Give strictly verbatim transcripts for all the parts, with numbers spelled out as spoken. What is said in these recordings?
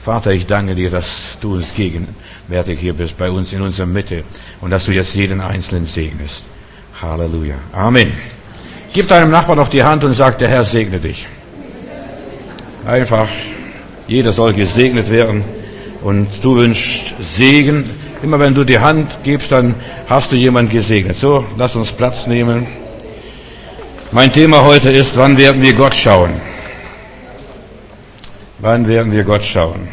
Vater, ich danke dir, dass du uns gegenwärtig hier bist, bei uns in unserer Mitte und dass du jetzt jeden Einzelnen segnest. Halleluja. Amen. Gib deinem Nachbarn noch die Hand und sag, der Herr segne dich. Einfach, jeder soll gesegnet werden und du wünschst Segen. Immer wenn du die Hand gibst, dann hast du jemanden gesegnet. So, lass uns Platz nehmen. Mein Thema heute ist, wann werden wir Gott schauen? Wann werden wir Gott schauen?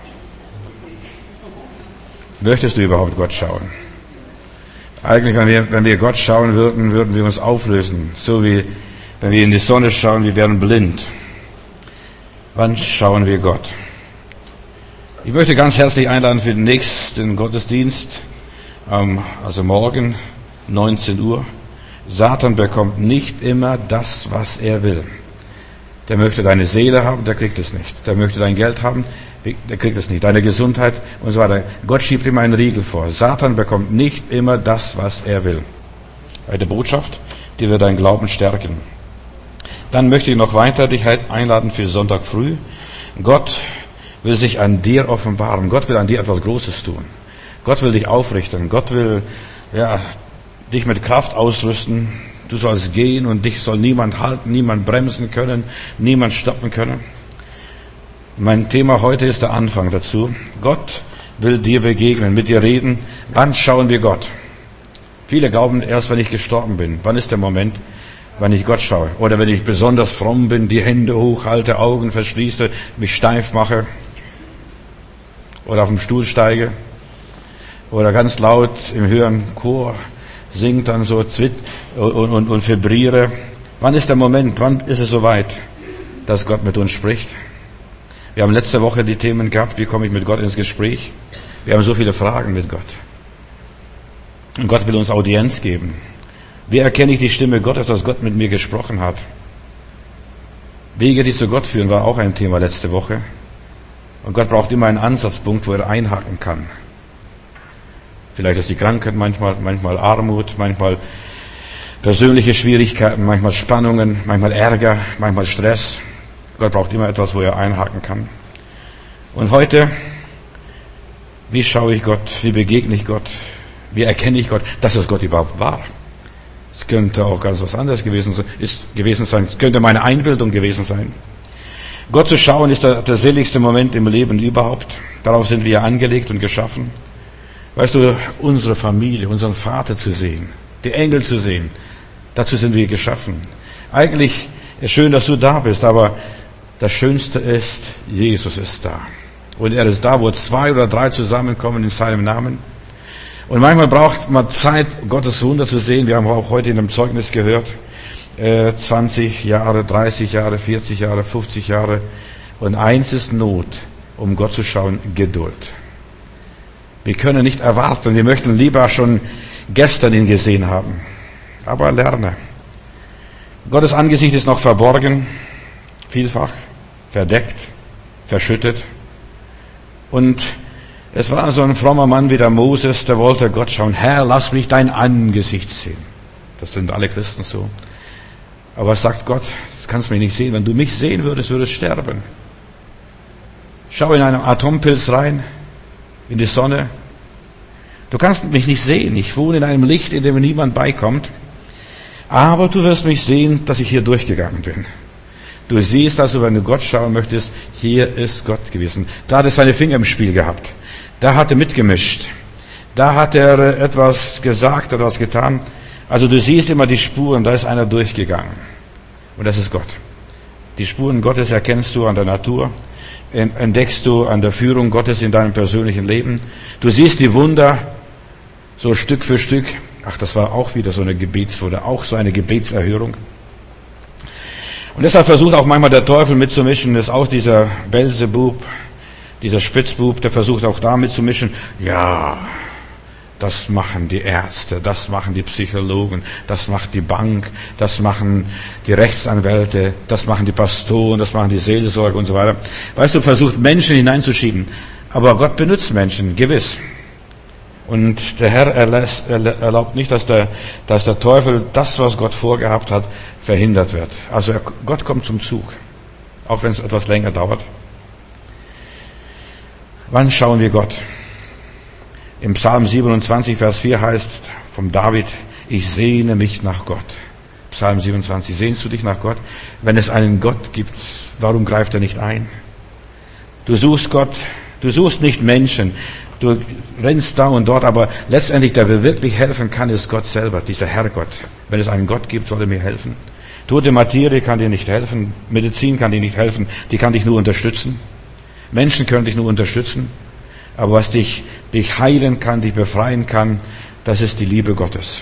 Möchtest du überhaupt Gott schauen? Eigentlich, wenn wir, wenn wir Gott schauen würden, würden wir uns auflösen. So wie, wenn wir in die Sonne schauen, wir wären blind. Wann schauen wir Gott? Ich möchte ganz herzlich einladen für den nächsten Gottesdienst, also morgen, neunzehn Uhr. Satan bekommt nicht immer das, was er will. Der möchte deine Seele haben, der kriegt es nicht. Der möchte dein Geld haben, der kriegt es nicht. Deine Gesundheit und so weiter. Gott schiebt ihm einen Riegel vor. Satan bekommt nicht immer das, was er will. Eine Botschaft, die wird deinen Glauben stärken. Dann möchte ich noch weiter dich einladen für Sonntag früh. Gott will sich an dir offenbaren. Gott will an dir etwas Großes tun. Gott will dich aufrichten. Gott will, ja, dich mit Kraft ausrüsten. Du sollst gehen und dich soll niemand halten, niemand bremsen können, niemand stoppen können. Mein Thema heute ist der Anfang dazu. Gott will dir begegnen, mit dir reden. Wann schauen wir Gott? Viele glauben erst, wenn ich gestorben bin. Wann ist der Moment, wenn ich Gott schaue? Oder wenn ich besonders fromm bin, die Hände hochhalte, Augen verschließe, mich steif mache. Oder auf dem Stuhl steige. Oder ganz laut im höheren Chor singt dann so zwitt und, und, und vibriere. Wann ist der Moment, wann ist es soweit, dass Gott mit uns spricht? Wir haben letzte Woche die Themen gehabt, wie komme ich mit Gott ins Gespräch? Wir haben so viele Fragen mit Gott. Und Gott will uns Audienz geben. Wie erkenne ich die Stimme Gottes, dass Gott mit mir gesprochen hat? Wege, die zu Gott führen, war auch ein Thema letzte Woche. Und Gott braucht immer einen Ansatzpunkt, wo er einhaken kann. Vielleicht ist die Krankheit, manchmal, manchmal Armut, manchmal persönliche Schwierigkeiten, manchmal Spannungen, manchmal Ärger, manchmal Stress. Gott braucht immer etwas, wo er einhaken kann. Und heute, wie schaue ich Gott? Wie begegne ich Gott? Wie erkenne ich Gott, dass es Gott überhaupt war? Es könnte auch ganz was anderes gewesen sein. Ist gewesen sein. Es könnte meine Einbildung gewesen sein. Gott zu schauen ist der, der seligste Moment im Leben überhaupt. Darauf sind wir angelegt und geschaffen. Weißt du, unsere Familie, unseren Vater zu sehen, die Engel zu sehen, dazu sind wir geschaffen. Eigentlich ist schön, dass du da bist, aber das Schönste ist, Jesus ist da. Und er ist da, wo zwei oder drei zusammenkommen in seinem Namen. Und manchmal braucht man Zeit, Gottes Wunder zu sehen. Wir haben auch heute in einem Zeugnis gehört, äh, zwanzig Jahre, dreißig Jahre, vierzig Jahre, fünfzig Jahre. Und eins ist Not, um Gott zu schauen, Geduld. Wir können nicht erwarten, wir möchten lieber schon gestern ihn gesehen haben. Aber lerne. Gottes Angesicht ist noch verborgen, vielfach, verdeckt, verschüttet. Und es war so ein frommer Mann wie der Moses, der wollte Gott schauen. Herr, lass mich dein Angesicht sehen. Das sind alle Christen so. Aber was sagt Gott? Das kannst du mich nicht sehen. Wenn du mich sehen würdest, würdest du sterben. Schau in einen Atompilz rein. In die Sonne. Du kannst mich nicht sehen. Ich wohne in einem Licht, in dem niemand beikommt. Aber du wirst mich sehen, dass ich hier durchgegangen bin. Du siehst also, wenn du Gott schauen möchtest, hier ist Gott gewesen. Da hat er seine Finger im Spiel gehabt. Da hat er mitgemischt. Da hat er etwas gesagt, etwas getan. Also du siehst immer die Spuren, da ist einer durchgegangen. Und das ist Gott. Die Spuren Gottes erkennst du an der Natur. Entdeckst du an der Führung Gottes in deinem persönlichen Leben. Du siehst die Wunder so Stück für Stück. Ach, das war auch wieder so eine Gebets- oder auch so eine Gebetserhörung. Und deshalb versucht auch manchmal der Teufel mitzumischen. Das ist auch dieser Belzebub, dieser Spitzbub, der versucht auch da mitzumischen. Ja, das machen die Ärzte, das machen die Psychologen, das macht die Bank, das machen die Rechtsanwälte, das machen die Pastoren, das machen die Seelsorge und so weiter. Weißt du, versucht Menschen hineinzuschieben. Aber Gott benutzt Menschen, gewiss. Und der Herr erlässt, erlaubt nicht, dass der, dass der Teufel das, was Gott vorgehabt hat, verhindert wird. Also er, Gott kommt zum Zug, auch wenn es etwas länger dauert. Wann schauen wir Gott? Im Psalm siebenundzwanzig, Vers vier heißt vom David, ich sehne mich nach Gott. Psalm siebenundzwanzig, sehnst du dich nach Gott? Wenn es einen Gott gibt, warum greift er nicht ein? Du suchst Gott, du suchst nicht Menschen, du rennst da und dort, aber letztendlich, der dir wirklich helfen kann, ist Gott selber, dieser Herrgott. Wenn es einen Gott gibt, soll er mir helfen. Tote Materie kann dir nicht helfen, Medizin kann dir nicht helfen, die kann dich nur unterstützen. Menschen können dich nur unterstützen, aber was dich, dich heilen kann, dich befreien kann, das ist die Liebe Gottes.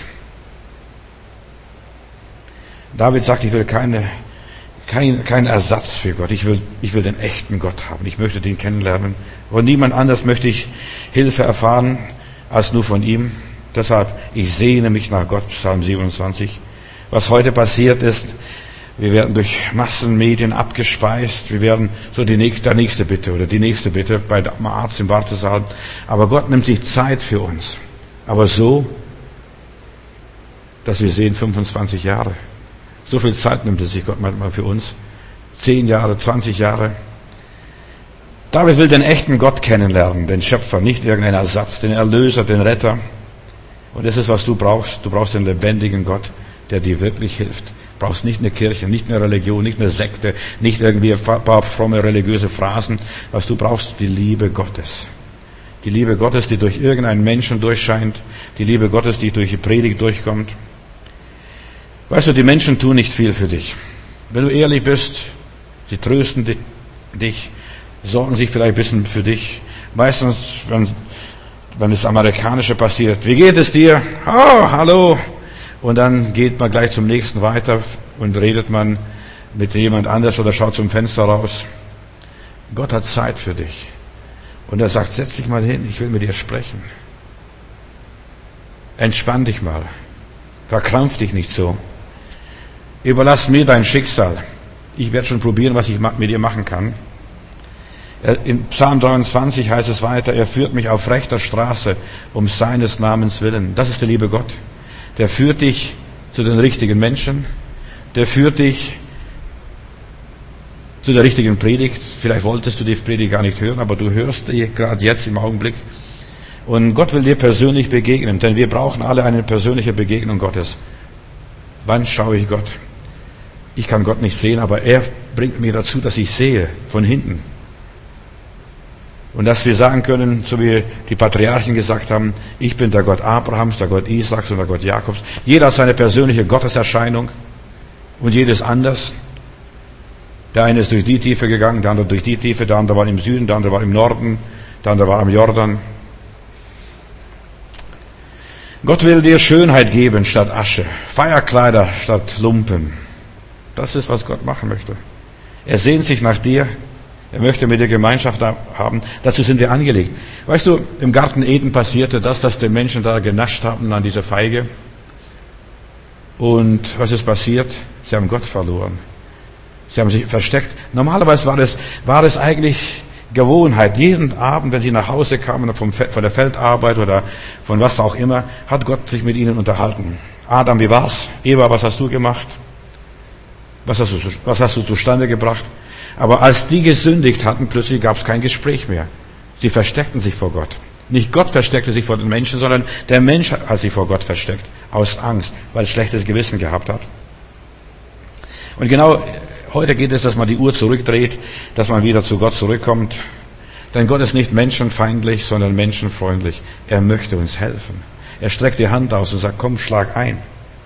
David sagt, ich will keine, kein, keinen Ersatz für Gott. Ich will, ich will den echten Gott haben. Ich möchte den kennenlernen. Von niemand anders möchte ich Hilfe erfahren als nur von ihm. Deshalb, ich sehne mich nach Gott, Psalm siebenundzwanzig. Was heute passiert ist, wir werden durch Massenmedien abgespeist. Wir werden so die nächste, der nächste Bitte oder die nächste Bitte bei dem Arzt im Wartesaal. Aber Gott nimmt sich Zeit für uns. Aber so, dass wir sehen, fünfundzwanzig Jahre. So viel Zeit nimmt es sich Gott manchmal für uns. Zehn Jahre, zwanzig Jahre. David will den echten Gott kennenlernen, den Schöpfer, nicht irgendeinen Ersatz, den Erlöser, den Retter. Und das ist, was du brauchst. Du brauchst den lebendigen Gott, der dir wirklich hilft. Du brauchst nicht eine Kirche, nicht eine Religion, nicht eine Sekte, nicht irgendwie ein paar fromme religiöse Phrasen. Was du brauchst, die Liebe Gottes. Die Liebe Gottes, die durch irgendeinen Menschen durchscheint. Die Liebe Gottes, die durch die Predigt durchkommt. Weißt du, die Menschen tun nicht viel für dich. Wenn du ehrlich bist, sie trösten dich, sorgen sich vielleicht ein bisschen für dich. Meistens, wenn, wenn das Amerikanische passiert, wie geht es dir? Oh, hallo. Und dann geht man gleich zum nächsten weiter und redet man mit jemand anders oder schaut zum Fenster raus. Gott hat Zeit für dich. Und er sagt, setz dich mal hin, ich will mit dir sprechen. Entspann dich mal. Verkrampf dich nicht so. Überlass mir dein Schicksal. Ich werde schon probieren, was ich mit dir machen kann. In Psalm dreiundzwanzig heißt es weiter, er führt mich auf rechter Straße um seines Namens willen. Das ist der liebe Gott. Der führt dich zu den richtigen Menschen. Der führt dich zu der richtigen Predigt. Vielleicht wolltest du die Predigt gar nicht hören, aber du hörst die gerade jetzt im Augenblick. Und Gott will dir persönlich begegnen, denn wir brauchen alle eine persönliche Begegnung Gottes. Wann schaue ich Gott? Ich kann Gott nicht sehen, aber er bringt mir dazu, dass ich sehe, von hinten. Und dass wir sagen können, so wie die Patriarchen gesagt haben, ich bin der Gott Abrahams, der Gott Isaaks und der Gott Jakobs. Jeder hat seine persönliche Gotteserscheinung und jedes anders. Der eine ist durch die Tiefe gegangen, der andere durch die Tiefe, der andere war im Süden, der andere war im Norden, der andere war am Jordan. Gott will dir Schönheit geben statt Asche, Feierkleider statt Lumpen. Das ist, was Gott machen möchte. Er sehnt sich nach dir. Er möchte mit dir Gemeinschaft haben. Dazu sind wir angelegt. Weißt du, im Garten Eden passierte das, dass die Menschen da genascht haben an dieser Feige. Und was ist passiert? Sie haben Gott verloren. Sie haben sich versteckt. Normalerweise war es, war es eigentlich Gewohnheit. Jeden Abend, wenn sie nach Hause kamen vom, von der Feldarbeit oder von was auch immer, hat Gott sich mit ihnen unterhalten. Adam, wie war's? Eva, was hast du gemacht? Was hast du, was hast du zustande gebracht? Aber als die gesündigt hatten, plötzlich gab es kein Gespräch mehr. Sie versteckten sich vor Gott. Nicht Gott versteckte sich vor den Menschen, sondern der Mensch hat sich vor Gott versteckt. Aus Angst, weil er schlechtes Gewissen gehabt hat. Und genau heute geht es, dass man die Uhr zurückdreht, dass man wieder zu Gott zurückkommt. Denn Gott ist nicht menschenfeindlich, sondern menschenfreundlich. Er möchte uns helfen. Er streckt die Hand aus und sagt, komm, schlag ein.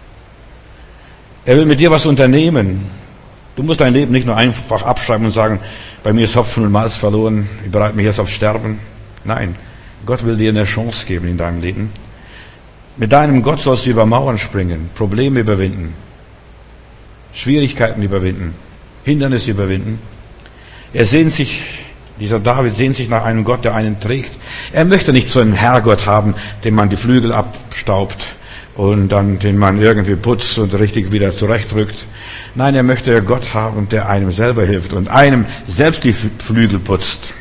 Er will mit dir was unternehmen. Du musst dein Leben nicht nur einfach abschreiben und sagen, bei mir ist Hopfen und Malz verloren, ich bereite mich jetzt auf Sterben. Nein, Gott will dir eine Chance geben in deinem Leben. Mit deinem Gott sollst du über Mauern springen, Probleme überwinden, Schwierigkeiten überwinden, Hindernisse überwinden. Er sehnt sich, dieser David sehnt sich nach einem Gott, der einen trägt. Er möchte nicht so einen Herrgott haben, dem man die Flügel abstaubt und dann den man irgendwie putzt und richtig wieder zurechtrückt. Nein, er möchte Gott haben, der einem selber hilft und einem selbst die Flügel putzt.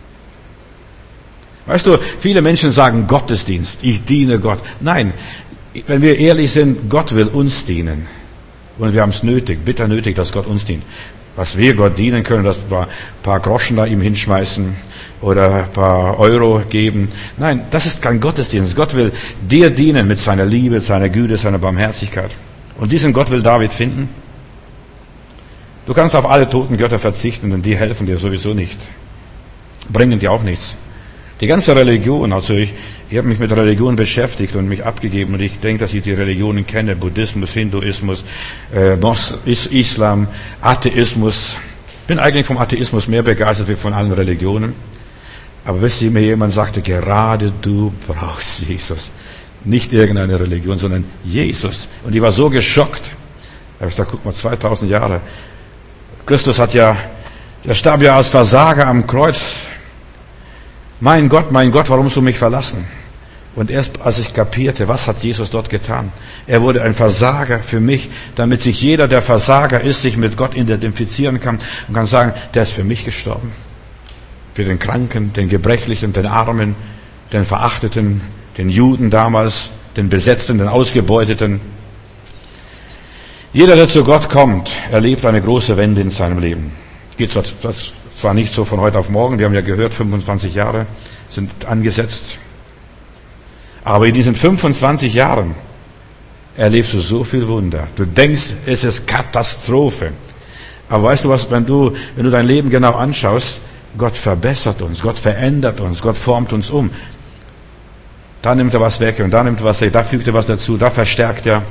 Weißt du, viele Menschen sagen Gottesdienst, ich diene Gott. Nein, wenn wir ehrlich sind, Gott will uns dienen. Und wir haben es nötig, bitter nötig, dass Gott uns dient. was wir Gott dienen können, dass wir ein paar Groschen da ihm hinschmeißen oder ein paar Euro geben. Nein, das ist kein Gottesdienst. Gott will dir dienen mit seiner Liebe, seiner Güte, seiner Barmherzigkeit. Und diesen Gott will David finden. Du kannst auf alle toten Götter verzichten, denn die helfen dir sowieso nicht. Bringen dir auch nichts. Die ganze Religion, also ich, ich habe mich mit Religion beschäftigt und mich abgegeben und ich denke, dass ich die Religionen kenne, Buddhismus, Hinduismus, äh, Mos, Islam, Atheismus. Ich bin eigentlich vom Atheismus mehr begeistert wie von allen Religionen. Aber wisst ihr, mir jemand sagte, gerade du brauchst Jesus. Nicht irgendeine Religion, sondern Jesus. Und ich war so geschockt. Da habe ich gesagt, guck mal, zweitausend Jahre. Christus hat ja, der starb ja als Versager am Kreuz. Mein Gott, mein Gott, warum hast du mich verlassen? Und erst als ich kapierte, was hat Jesus dort getan? Er wurde ein Versager für mich, damit sich jeder, der Versager ist, sich mit Gott identifizieren kann und kann sagen, der ist für mich gestorben. Für den Kranken, den Gebrechlichen, den Armen, den Verachteten, den Juden damals, den Besetzten, den Ausgebeuteten. Jeder, der zu Gott kommt, erlebt eine große Wende in seinem Leben. Geht zwar, zwar nicht so von heute auf morgen, wir haben ja gehört, fünfundzwanzig Jahre sind angesetzt. Aber in diesen fünfundzwanzig Jahren erlebst du so viel Wunder. Du denkst, es ist Katastrophe. Aber weißt du was, wenn du, wenn du dein Leben genau anschaust, Gott verbessert uns, Gott verändert uns, Gott formt uns um. Da nimmt er was weg und da nimmt er was weg, da fügt er was dazu, da verstärkt er.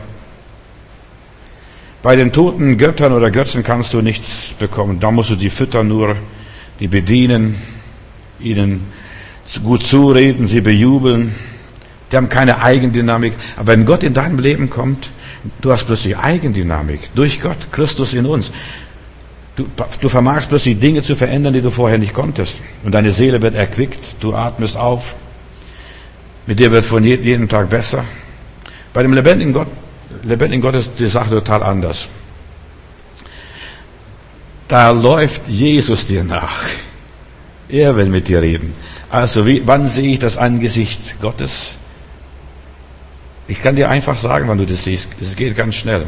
Bei den toten Göttern oder Götzen kannst du nichts bekommen. Da musst du die füttern nur, die bedienen, ihnen gut zureden, sie bejubeln. Die haben keine Eigendynamik. Aber wenn Gott in deinem Leben kommt, du hast plötzlich Eigendynamik. Durch Gott, Christus in uns. Du, du vermagst plötzlich Dinge zu verändern, die du vorher nicht konntest. Und deine Seele wird erquickt, du atmest auf. Mit dir wird von jedem Tag besser. Bei dem lebendigen Gott, lebendigen Gott ist die Sache total anders. Da läuft Jesus dir nach. Er will mit dir reden. Also wie, wann sehe ich das Angesicht Gottes? Ich kann dir einfach sagen, wann du das siehst. Es geht ganz schnell.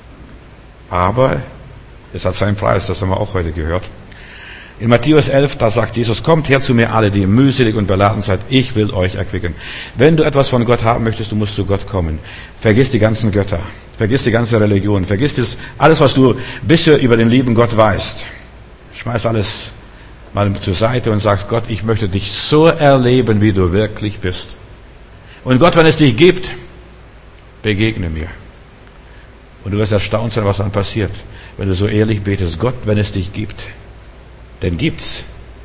Aber es hat seinen Preis, das haben wir auch heute gehört. In Matthäus elf, da sagt Jesus, kommt her zu mir alle, die mühselig und beladen seid, ich will euch erquicken. Wenn du etwas von Gott haben möchtest, du musst zu Gott kommen. Vergiss die ganzen Götter, vergiss die ganze Religion, vergiss das, alles, was du bisher über den lieben Gott weißt. Schmeiß alles mal zur Seite und sagst, Gott, ich möchte dich so erleben, wie du wirklich bist. Und Gott, wenn es dich gibt, begegne mir. Und du wirst erstaunt sein, was dann passiert, wenn du so ehrlich betest. Gott, wenn es dich gibt, denn gibt's.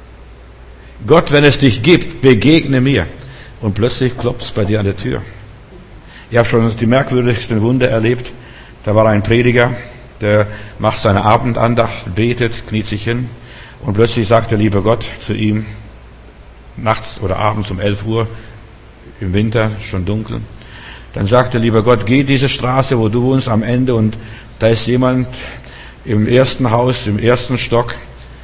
Gott, wenn es dich gibt, begegne mir. Und plötzlich klopft's bei dir an der Tür. Ich habe schon die merkwürdigsten Wunder erlebt. Da war ein Prediger, der macht seine Abendandacht, betet, kniet sich hin. Und plötzlich sagt der liebe Gott zu ihm, nachts oder abends um elf Uhr, im Winter, schon dunkel. Dann sagt der liebe Gott, geh diese Straße, wo du wohnst, am Ende. Und da ist jemand im ersten Haus, im ersten Stock.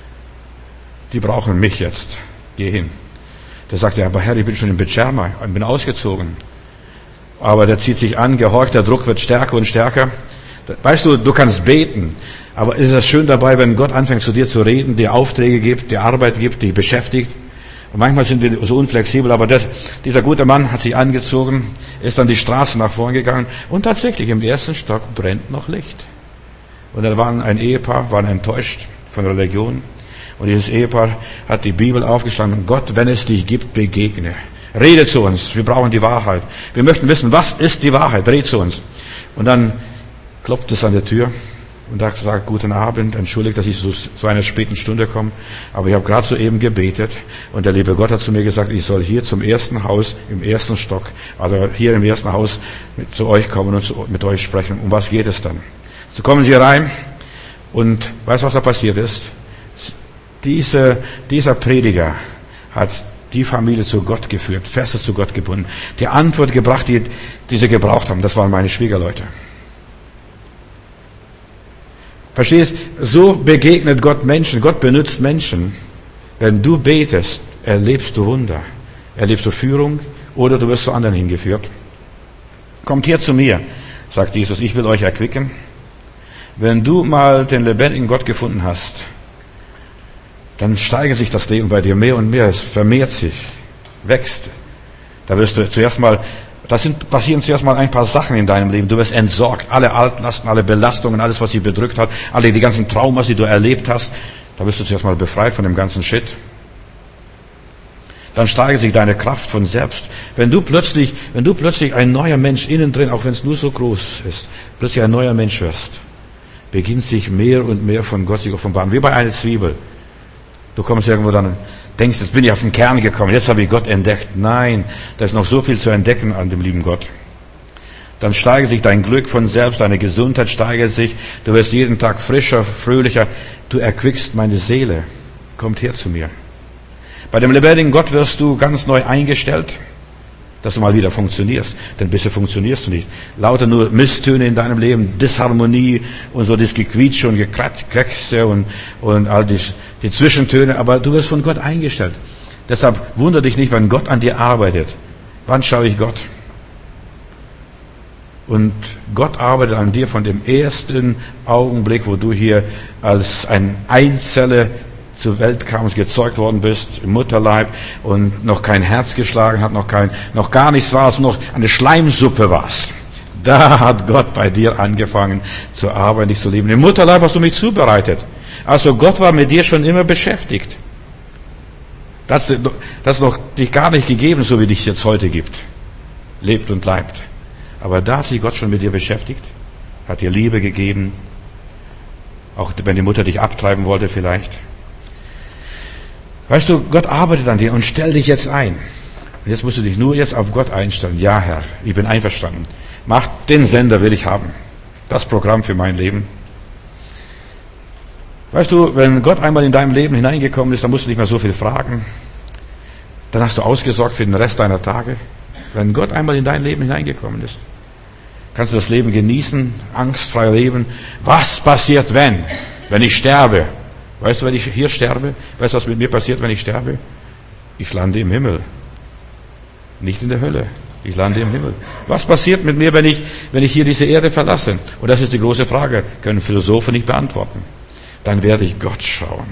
Die brauchen mich jetzt. Geh hin. Der sagt, ja, aber Herr, ich bin schon in Betscherma, ich bin ausgezogen. Aber der zieht sich an, gehorcht, der Druck wird stärker und stärker. Weißt du, du kannst beten, aber ist es schön dabei, wenn Gott anfängt zu dir zu reden, dir Aufträge gibt, dir Arbeit gibt, dich beschäftigt. Und manchmal sind wir so unflexibel, aber das, dieser gute Mann hat sich angezogen, ist dann die Straße nach vorn gegangen und tatsächlich im ersten Stock brennt noch Licht. Und da waren ein Ehepaar, waren enttäuscht von Religion. Und dieses Ehepaar hat die Bibel aufgeschlagen. Gott, wenn es dich gibt, begegne. Rede zu uns. Wir brauchen die Wahrheit. Wir möchten wissen, was ist die Wahrheit? Rede zu uns. Und dann klopft es an der Tür. Und da sagt, guten Abend, entschuldigt, dass ich so zu einer späten Stunde komme. Aber ich habe gerade soeben gebetet. Und der liebe Gott hat zu mir gesagt, ich soll hier zum ersten Haus, im ersten Stock, also hier im ersten Haus mit, zu euch kommen und zu, mit euch sprechen. Um was geht es dann? So kommen sie rein. Und weißt du, was da passiert ist? Diese, dieser Prediger hat die Familie zu Gott geführt, feste zu Gott gebunden. Die Antwort gebracht, die, die sie gebraucht haben, das waren meine Schwiegerleute. Verstehst? So begegnet Gott Menschen. Gott benutzt Menschen. Wenn du betest, erlebst du Wunder. Erlebst du Führung oder du wirst zu anderen hingeführt. Kommt her zu mir, sagt Jesus, ich will euch erquicken. wenn du mal den lebendigen Gott gefunden hast, dann steigert sich das Leben bei dir mehr und mehr. Es vermehrt sich, wächst. Da wirst du zuerst mal, das sind, passieren zuerst mal ein paar Sachen in deinem Leben. Du wirst entsorgt. Alle Altlasten, alle Belastungen, alles, was dich bedrückt hat, alle die ganzen Traumas, die du erlebt hast, da wirst du zuerst mal befreit von dem ganzen Shit. Dann steigert sich deine Kraft von selbst. Wenn du plötzlich, wenn du plötzlich ein neuer Mensch innen drin, auch wenn es nur so groß ist, plötzlich ein neuer Mensch wirst, beginnt sich mehr und mehr von Gott sich offenbaren. Wie bei einer Zwiebel. Du kommst irgendwo dann, denkst, jetzt bin ich auf den Kern gekommen, jetzt habe ich Gott entdeckt. Nein, da ist noch so viel zu entdecken an dem lieben Gott. Dann steigert sich dein Glück von selbst, deine Gesundheit steigert sich, du wirst jeden Tag frischer, fröhlicher, du erquickst meine Seele. Kommt her zu mir. Bei dem lebendigen Gott wirst du ganz neu eingestellt, dass du mal wieder funktionierst. Denn bisher funktionierst du nicht. Lauter nur Misstöne in deinem Leben, Disharmonie und so das Gequietsche und Gekrächze und, und all die, die Zwischentöne. Aber du wirst von Gott eingestellt. Deshalb wundere dich nicht, wenn Gott an dir arbeitet. Wann schaue ich Gott? Und Gott arbeitet an dir von dem ersten Augenblick, wo du hier als ein Einzeller zur Welt kamst, gezeugt worden bist, im Mutterleib und noch kein Herz geschlagen hat, noch kein, noch gar nichts warst, noch eine Schleimsuppe warst. Da hat Gott bei dir angefangen zu arbeiten, dich zu lieben. Im Mutterleib hast du mich zubereitet. Also Gott war mit dir schon immer beschäftigt. Das, das ist noch dich gar nicht gegeben, so wie dich jetzt heute gibt. Lebt und bleibt. Aber da hat sich Gott schon mit dir beschäftigt, hat dir Liebe gegeben, auch wenn die Mutter dich abtreiben wollte vielleicht. Weißt du, Gott arbeitet an dir und stell dich jetzt ein. Und jetzt musst du dich nur jetzt auf Gott einstellen. Ja, Herr, ich bin einverstanden. Mach den Sender, will ich haben. Das Programm für mein Leben. Weißt du, wenn Gott einmal in deinem Leben hineingekommen ist, dann musst du nicht mehr so viel fragen. Dann hast du ausgesorgt für den Rest deiner Tage. Wenn Gott einmal in dein Leben hineingekommen ist, kannst du das Leben genießen, angstfrei leben. Was passiert, wenn? Wenn ich sterbe? Weißt du, wenn ich hier sterbe? Weißt du, was mit mir passiert, wenn ich sterbe? Ich lande im Himmel. Nicht in der Hölle. Ich lande im Himmel. Was passiert mit mir, wenn ich, wenn ich hier diese Erde verlasse? Und das ist die große Frage. Können Philosophen nicht beantworten. Dann werde ich Gott schauen.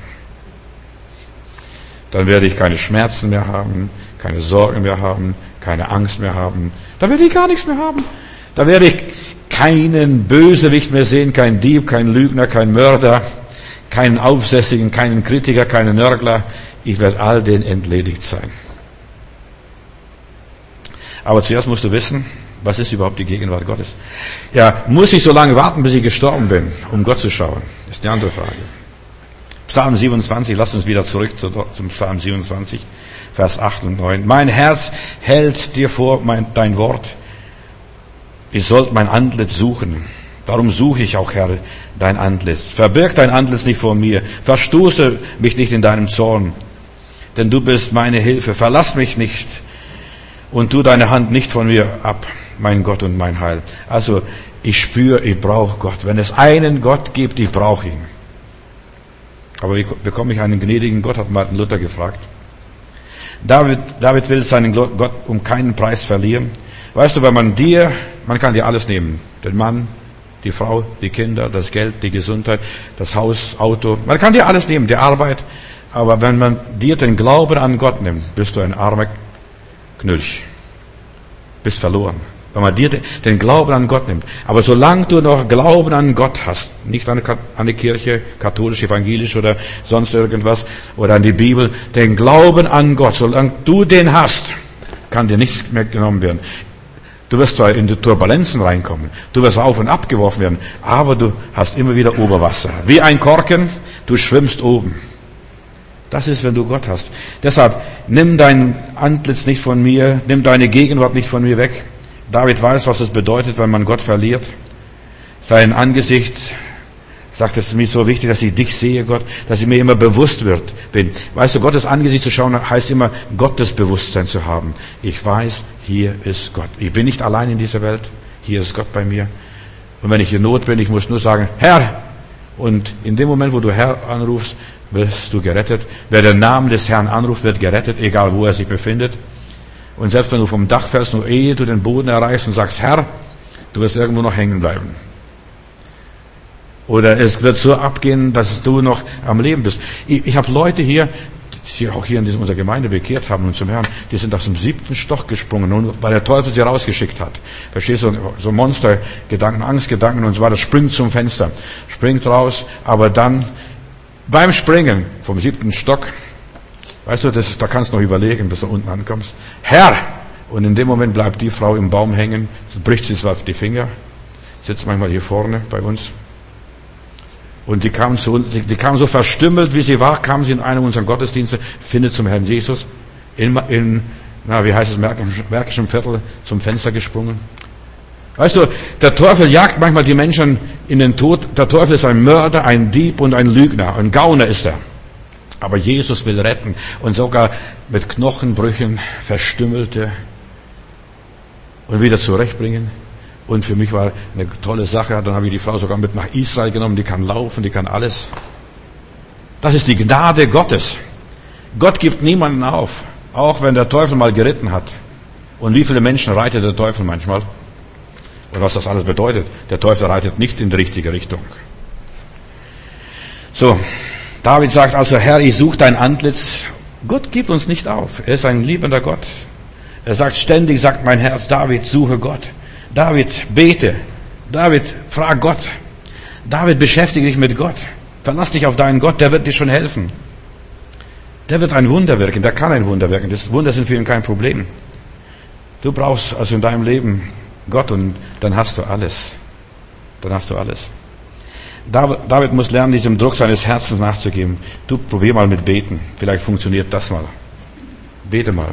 Dann werde ich keine Schmerzen mehr haben, keine Sorgen mehr haben, keine Angst mehr haben. Da werde ich gar nichts mehr haben. Da werde ich keinen Bösewicht mehr sehen, keinen Dieb, keinen Lügner, keinen Mörder, keinen Aufsässigen, keinen Kritiker, keinen Nörgler. Ich werde all denen entledigt sein. Aber zuerst musst du wissen, was ist überhaupt die Gegenwart Gottes? Ja, muss ich so lange warten, bis ich gestorben bin, um Gott zu schauen? Das ist die andere Frage. Psalm siebenundzwanzig, lasst uns wieder zurück zum Psalm siebenundzwanzig, Vers acht und neun. Mein Herz hält dir vor mein, dein Wort. Ich sollt mein Antlitz suchen. Darum suche ich auch, Herr, dein Antlitz. Verbirg dein Antlitz nicht vor mir. Verstoße mich nicht in deinem Zorn. Denn du bist meine Hilfe. Verlass mich nicht und tu deine Hand nicht von mir ab, mein Gott und mein Heil. Also, ich spüre, ich brauche Gott. Wenn es einen Gott gibt, ich brauche ihn. Aber wie bekomme ich einen gnädigen Gott, hat Martin Luther gefragt. David, David will seinen Gott um keinen Preis verlieren. Weißt du, wenn man dir, man kann dir alles nehmen. Den Mann, die Frau, die Kinder, das Geld, die Gesundheit, das Haus, Auto. Man kann dir alles nehmen, die Arbeit. Aber wenn man dir den Glauben an Gott nimmt, bist du ein armer Knülch. Bist verloren. Wenn man dir den Glauben an Gott nimmt. Aber solange du noch Glauben an Gott hast, nicht an eine Kirche, katholisch, evangelisch oder sonst irgendwas, oder an die Bibel, den Glauben an Gott, solange du den hast, kann dir nichts mehr genommen werden. Du wirst zwar in die Turbulenzen reinkommen, du wirst auf und ab geworfen werden, aber du hast immer wieder Oberwasser. Wie ein Korken, du schwimmst oben. Das ist, wenn du Gott hast. Deshalb, nimm dein Antlitz nicht von mir, nimm deine Gegenwart nicht von mir weg. David weiß, was es bedeutet, wenn man Gott verliert. Sein Angesicht, sagt, es ist mir so wichtig, dass ich dich sehe, Gott, dass ich mir immer bewusst wird, bin. Weißt du, Gottes Angesicht zu schauen, heißt immer, Gottes Bewusstsein zu haben. Ich weiß, hier ist Gott. Ich bin nicht allein in dieser Welt. Hier ist Gott bei mir. Und wenn ich in Not bin, ich muss nur sagen, Herr. Und in dem Moment, wo du Herr anrufst, wirst du gerettet. Wer den Namen des Herrn anruft, wird gerettet, egal wo er sich befindet. Und selbst wenn du vom Dach fällst, nur ehe du den Boden erreichst und sagst, Herr, du wirst irgendwo noch hängen bleiben. Oder es wird so abgehen, dass du noch am Leben bist. Ich, ich habe Leute hier, die sich auch hier in unserer Gemeinde bekehrt haben und zum Herrn, die sind aus dem siebten Stock gesprungen, und weil der Teufel sie rausgeschickt hat. Verstehst du, so Monstergedanken, Angstgedanken und so weiter, springt zum Fenster, springt raus, aber dann beim Springen vom siebten Stock, weißt du, das ist, da kannst du noch überlegen, bis du unten ankommst. Herr! Und in dem Moment bleibt die Frau im Baum hängen, bricht sie zwar auf die Finger, sitzt manchmal hier vorne bei uns. Und die kam so, die, die kam so verstümmelt, wie sie war, kam sie in einem unserer Gottesdienste, findet zum Herrn Jesus, in, in na, wie heißt es, Märkischen Viertel, zum Fenster gesprungen. Weißt du, der Teufel jagt manchmal die Menschen in den Tod. Der Teufel ist ein Mörder, ein Dieb und ein Lügner. Ein Gauner ist er. Aber Jesus will retten und sogar mit Knochenbrüchen Verstümmelte und wieder zurechtbringen. Und für mich war eine tolle Sache. Dann habe ich die Frau sogar mit nach Israel genommen. Die kann laufen, die kann alles. Das ist die Gnade Gottes. Gott gibt niemanden auf, auch wenn der Teufel mal geritten hat. Und wie viele Menschen reitet der Teufel manchmal? Und was das alles bedeutet. Der Teufel reitet nicht in die richtige Richtung. So, David sagt also, Herr, ich suche dein Antlitz. Gott gibt uns nicht auf. Er ist ein liebender Gott. Er sagt ständig, sagt mein Herz, David, suche Gott. David, bete. David, frag Gott. David, beschäftige dich mit Gott. Verlass dich auf deinen Gott, der wird dir schon helfen. Der wird ein Wunder wirken, der kann ein Wunder wirken. Das Wunder sind für ihn kein Problem. Du brauchst also in deinem Leben Gott und dann hast du alles. Dann hast du alles. David, David muss lernen, diesem Druck seines Herzens nachzugeben. Du probier mal mit Beten. Vielleicht funktioniert das mal. Bete mal.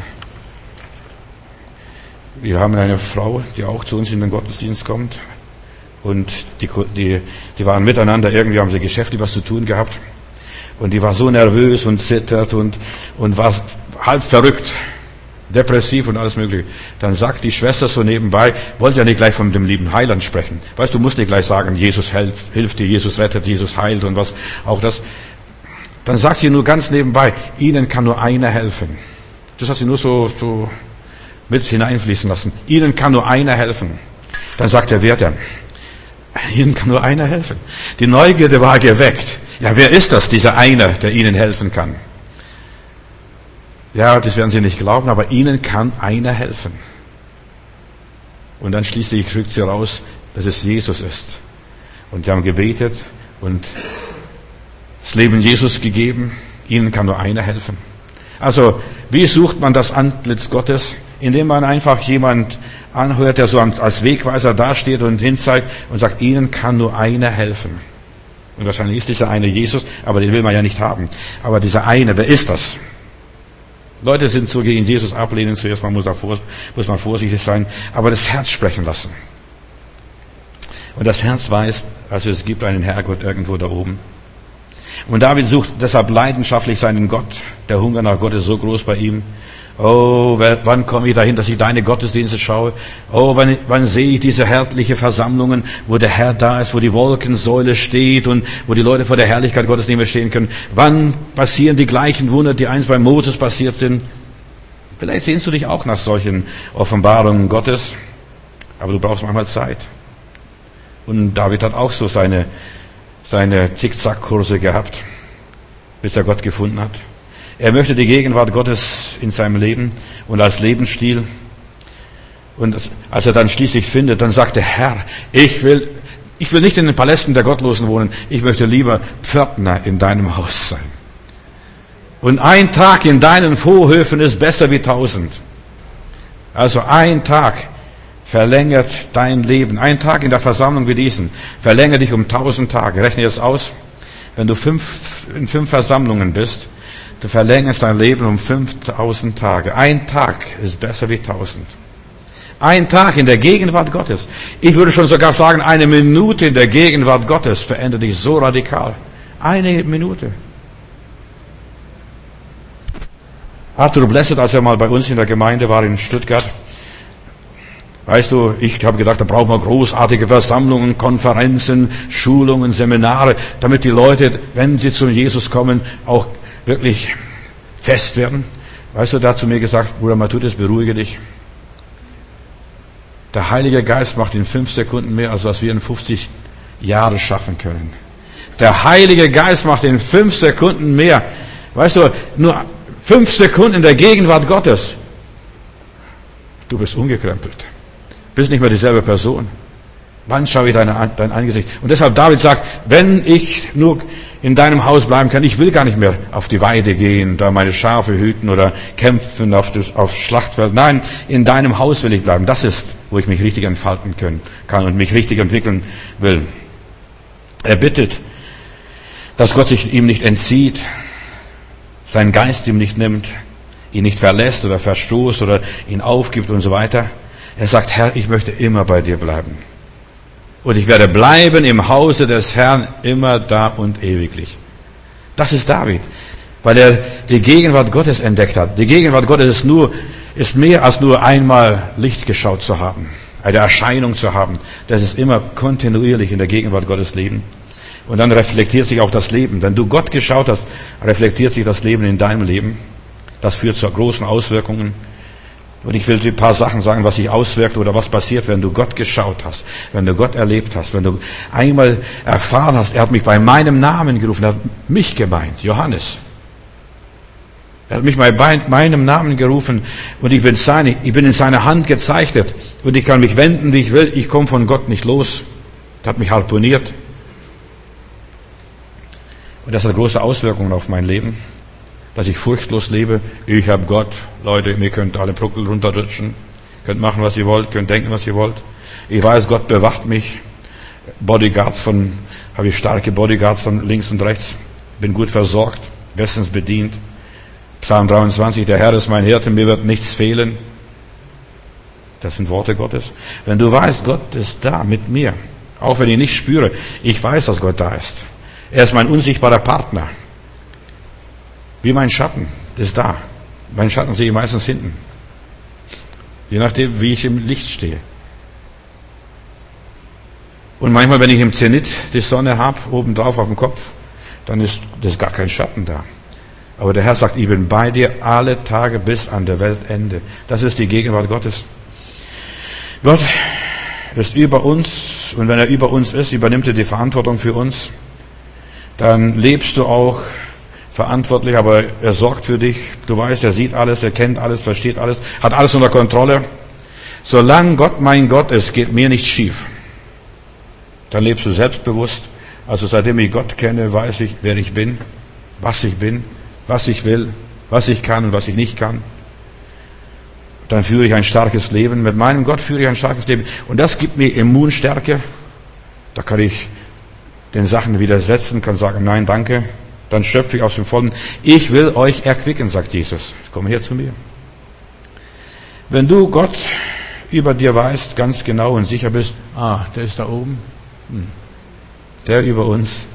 Wir haben eine Frau, die auch zu uns in den Gottesdienst kommt. Und die, die, die waren miteinander, irgendwie haben sie geschäftlich was zu tun gehabt. Und die war so nervös und zittert und, und war halb verrückt, depressiv und alles Mögliche. Dann sagt die Schwester so nebenbei, wollte ja nicht gleich von dem lieben Heiland sprechen. Weißt du, musst nicht gleich sagen, Jesus hilft, hilft dir, Jesus rettet, Jesus heilt und was auch das. Dann sagt sie nur ganz nebenbei, ihnen kann nur einer helfen. Das hat sie nur so, so mit hineinfließen lassen. Ihnen kann nur einer helfen. Dann sagt er, wer denn? Ihnen kann nur einer helfen. Die Neugierde war geweckt. Ja, wer ist das, dieser eine, der ihnen helfen kann? Ja, das werden sie nicht glauben, aber ihnen kann einer helfen. Und dann schließlich kriegt sie raus, dass es Jesus ist. Und sie haben gebetet und das Leben Jesus gegeben. Ihnen kann nur einer helfen. Also, wie sucht man das Antlitz Gottes? Indem man einfach jemand anhört, der so als Wegweiser dasteht und hinzeigt und sagt, ihnen kann nur einer helfen. Und wahrscheinlich ist dieser eine Jesus, aber den will man ja nicht haben. Aber dieser eine, wer ist das? Leute sind so gegen Jesus ablehnen, zuerst mal muss, da vor, muss man vorsichtig sein, aber das Herz sprechen lassen. Und das Herz weiß, also es gibt einen Herrgott irgendwo da oben. Und David sucht deshalb leidenschaftlich seinen Gott. Der Hunger nach Gott ist so groß bei ihm. Oh, wann komme ich dahin, dass ich deine Gottesdienste schaue? Oh, wann, wann sehe ich diese herrliche Versammlungen, wo der Herr da ist, wo die Wolkensäule steht und wo die Leute vor der Herrlichkeit Gottes nicht mehr stehen können? Wann passieren die gleichen Wunder, die einst bei Moses passiert sind? Vielleicht sehnst du dich auch nach solchen Offenbarungen Gottes, aber du brauchst manchmal Zeit. Und David hat auch so seine, seine Zickzackkurse gehabt, bis er Gott gefunden hat. Er möchte die Gegenwart Gottes in seinem Leben und als Lebensstil. Und als er dann schließlich findet, dann sagt er, Herr, ich will, ich will nicht in den Palästen der Gottlosen wohnen, ich möchte lieber Pförtner in deinem Haus sein. Und ein Tag in deinen Vorhöfen ist besser wie tausend. Also ein Tag verlängert dein Leben. Ein Tag in der Versammlung wie diesen verlängert dich um tausend Tage. Rechne jetzt aus, wenn du fünf, in fünf Versammlungen bist, du verlängerst dein Leben um fünftausend Tage. Ein Tag ist besser wie tausend. Ein Tag in der Gegenwart Gottes. Ich würde schon sogar sagen, eine Minute in der Gegenwart Gottes verändert dich so radikal. Eine Minute. Arthur Blessed, als er mal bei uns in der Gemeinde war in Stuttgart, weißt du, ich habe gedacht, da brauchen wir großartige Versammlungen, Konferenzen, Schulungen, Seminare, damit die Leute, wenn sie zu Jesus kommen, auch wirklich fest werden. Weißt du, da hat zu mir gesagt, Bruder Matthäus, beruhige dich. Der Heilige Geist macht in fünf Sekunden mehr, als was wir in fünfzig Jahren schaffen können. Der Heilige Geist macht in fünf Sekunden mehr. Weißt du, nur fünf Sekunden in der Gegenwart Gottes. Du bist umgekrempelt. Bist nicht mehr dieselbe Person. Wann schaue ich deine, dein Angesicht? Und deshalb David sagt, wenn ich nur in deinem Haus bleiben kann, ich will gar nicht mehr auf die Weide gehen, da meine Schafe hüten oder kämpfen auf das auf Schlachtfeld. Nein, in deinem Haus will ich bleiben. Das ist, wo ich mich richtig entfalten können, kann und mich richtig entwickeln will. Er bittet, dass Gott sich ihm nicht entzieht, seinen Geist ihm nicht nimmt, ihn nicht verlässt oder verstoßt oder ihn aufgibt und so weiter. Er sagt, Herr, ich möchte immer bei dir bleiben. Und ich werde bleiben im Hause des Herrn immer da und ewiglich. Das ist David, weil er die Gegenwart Gottes entdeckt hat. Die Gegenwart Gottes ist nur, ist mehr als nur einmal Licht geschaut zu haben, eine Erscheinung zu haben. Das ist immer kontinuierlich in der Gegenwart Gottes leben. Und dann reflektiert sich auch das Leben. Wenn du Gott geschaut hast, reflektiert sich das Leben in deinem Leben. Das führt zu großen Auswirkungen. Und ich will dir ein paar Sachen sagen, was sich auswirkt oder was passiert, wenn du Gott geschaut hast, wenn du Gott erlebt hast, wenn du einmal erfahren hast, er hat mich bei meinem Namen gerufen, er hat mich gemeint, Johannes. Er hat mich bei meinem Namen gerufen und ich bin seine, ich bin in seiner Hand gezeichnet und ich kann mich wenden, wie ich will, ich komme von Gott nicht los. Er hat mich harponiert. Und das hat große Auswirkungen auf mein Leben. Dass ich furchtlos lebe. Ich habe Gott. Leute, ihr könnt alle Bruckel runterrutschen. Könnt machen, was ihr wollt. Könnt denken, was ihr wollt. Ich weiß, Gott bewacht mich. Bodyguards von, habe ich starke Bodyguards von links und rechts. Bin gut versorgt. Bestens bedient. Psalm dreiundzwanzig. Der Herr ist mein Hirte. Mir wird nichts fehlen. Das sind Worte Gottes. Wenn du weißt, Gott ist da mit mir. Auch wenn ich nicht spüre. Ich weiß, dass Gott da ist. Er ist mein unsichtbarer Partner. Wie mein Schatten, das ist da. Mein Schatten sehe ich meistens hinten. Je nachdem, wie ich im Licht stehe. Und manchmal, wenn ich im Zenit die Sonne habe, oben drauf auf dem Kopf, dann ist das gar kein Schatten da. Aber der Herr sagt, ich bin bei dir alle Tage bis an der Weltende. Das ist die Gegenwart Gottes. Gott ist über uns und wenn er über uns ist, übernimmt er die Verantwortung für uns. Dann lebst du auch verantwortlich, aber er sorgt für dich. Du weißt, er sieht alles, er kennt alles, versteht alles, hat alles unter Kontrolle. Solange Gott mein Gott ist, geht mir nichts schief. Dann lebst du selbstbewusst. Also seitdem ich Gott kenne, weiß ich, wer ich bin, was ich bin, was ich will, was ich kann und was ich nicht kann. Dann führe ich ein starkes Leben. Mit meinem Gott führe ich ein starkes Leben. Und das gibt mir Immunstärke. Da kann ich den Sachen widersetzen, kann sagen, nein, danke. Dann schöpfe ich aus dem Vollen. Ich will euch erquicken, sagt Jesus. Komm her zu mir. Wenn du Gott über dir weißt, ganz genau und sicher bist, ah, der ist da oben, hm. der über uns.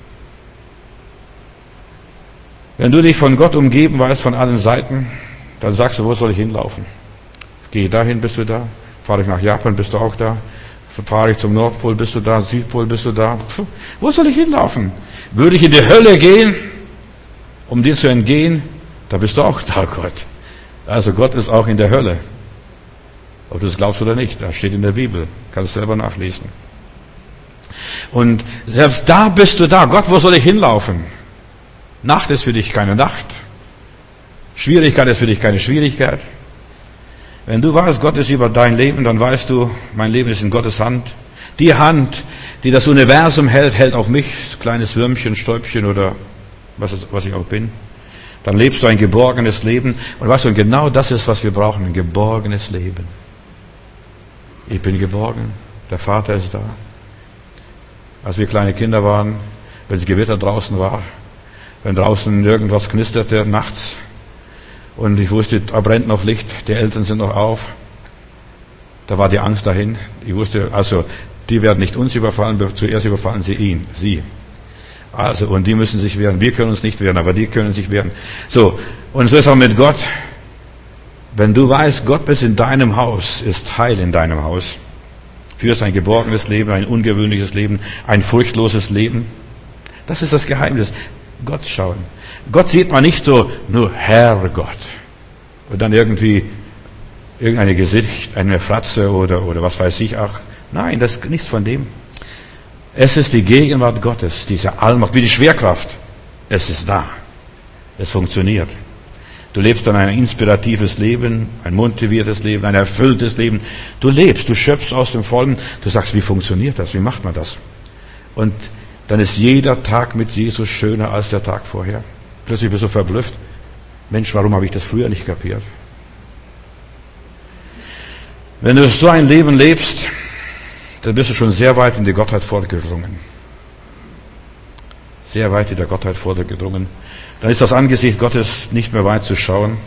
Wenn du dich von Gott umgeben weißt, von allen Seiten, dann sagst du, wo soll ich hinlaufen? Gehe dahin, bist du da? Fahre ich nach Japan, bist du auch da? Fahre ich zum Nordpol, bist du da? Südpol, bist du da? Puh, wo soll ich hinlaufen? Würde ich in die Hölle gehen, um dir zu entgehen, da bist du auch da, Gott. Also Gott ist auch in der Hölle. Ob du es glaubst oder nicht, das steht in der Bibel. Kannst du selber nachlesen. Und selbst da bist du da. Gott, wo soll ich hinlaufen? Nacht ist für dich keine Nacht. Schwierigkeit ist für dich keine Schwierigkeit. Wenn du weißt, Gott ist über dein Leben, dann weißt du, mein Leben ist in Gottes Hand. Die Hand, die das Universum hält, hält auf mich, kleines Würmchen, Stäubchen oder was, ist, was ich auch bin. Dann lebst du ein geborgenes Leben. Und weißt du, genau das ist, was wir brauchen, ein geborgenes Leben. Ich bin geborgen, der Vater ist da. Als wir kleine Kinder waren, wenn es Gewitter draußen war, wenn draußen irgendwas knisterte nachts und ich wusste, da brennt noch Licht, die Eltern sind noch auf, da war die Angst dahin. Ich wusste, also, die werden nicht uns überfallen, zuerst überfallen sie ihn, sie. Also, und die müssen sich wehren. Wir können uns nicht wehren, aber die können sich wehren. So, und so ist auch mit Gott. Wenn du weißt, Gott ist in deinem Haus, ist Heil in deinem Haus, führst ein geborgenes Leben, ein ungewöhnliches Leben, ein furchtloses Leben. Das ist das Geheimnis. Gott schauen. Gott sieht man nicht so, nur Herrgott. Und dann irgendwie irgendein Gesicht, eine Fratze oder, oder was weiß ich auch. Nein, das ist nichts von dem. Es ist die Gegenwart Gottes, diese Allmacht, wie die Schwerkraft. Es ist da. Es funktioniert. Du lebst dann ein inspiratives Leben, ein motiviertes Leben, ein erfülltes Leben. Du lebst, du schöpfst aus dem Vollen. Du sagst, wie funktioniert das? Wie macht man das? Und dann ist jeder Tag mit Jesus schöner als der Tag vorher. Plötzlich bist du verblüfft. Mensch, warum habe ich das früher nicht kapiert? Wenn du so ein Leben lebst, dann bist du schon sehr weit in die Gottheit vorgedrungen. Sehr weit in der Gottheit vorgedrungen. Dann ist das Angesicht Gottes nicht mehr weit zu schauen.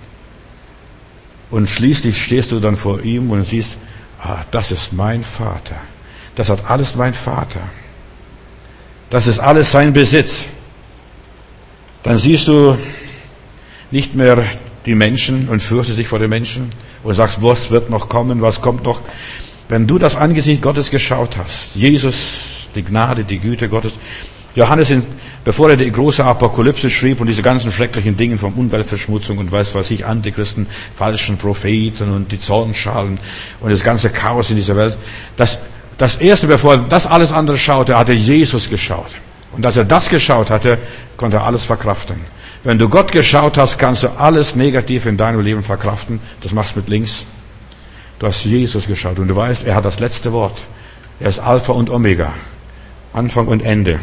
Und schließlich stehst du dann vor ihm und siehst, ah, das ist mein Vater. Das hat alles mein Vater. Das ist alles sein Besitz. Dann siehst du nicht mehr die Menschen und fürchtest dich vor den Menschen und sagst, was wird noch kommen, was kommt noch. Wenn du das Angesicht Gottes geschaut hast, Jesus, die Gnade, die Güte Gottes, Johannes, bevor er die große Apokalypse schrieb und diese ganzen schrecklichen Dinge von Umweltverschmutzung und weiß was ich, Antichristen, falschen Propheten und die Zornschalen und das ganze Chaos in dieser Welt, das, das erste, bevor er das alles andere schaute, hatte Jesus geschaut. Und als er das geschaut hatte, konnte er alles verkraften. Wenn du Gott geschaut hast, kannst du alles negativ in deinem Leben verkraften. Das machst du mit links. Du hast Jesus geschaut und du weißt, er hat das letzte Wort. Er ist Alpha und Omega. Anfang und Ende.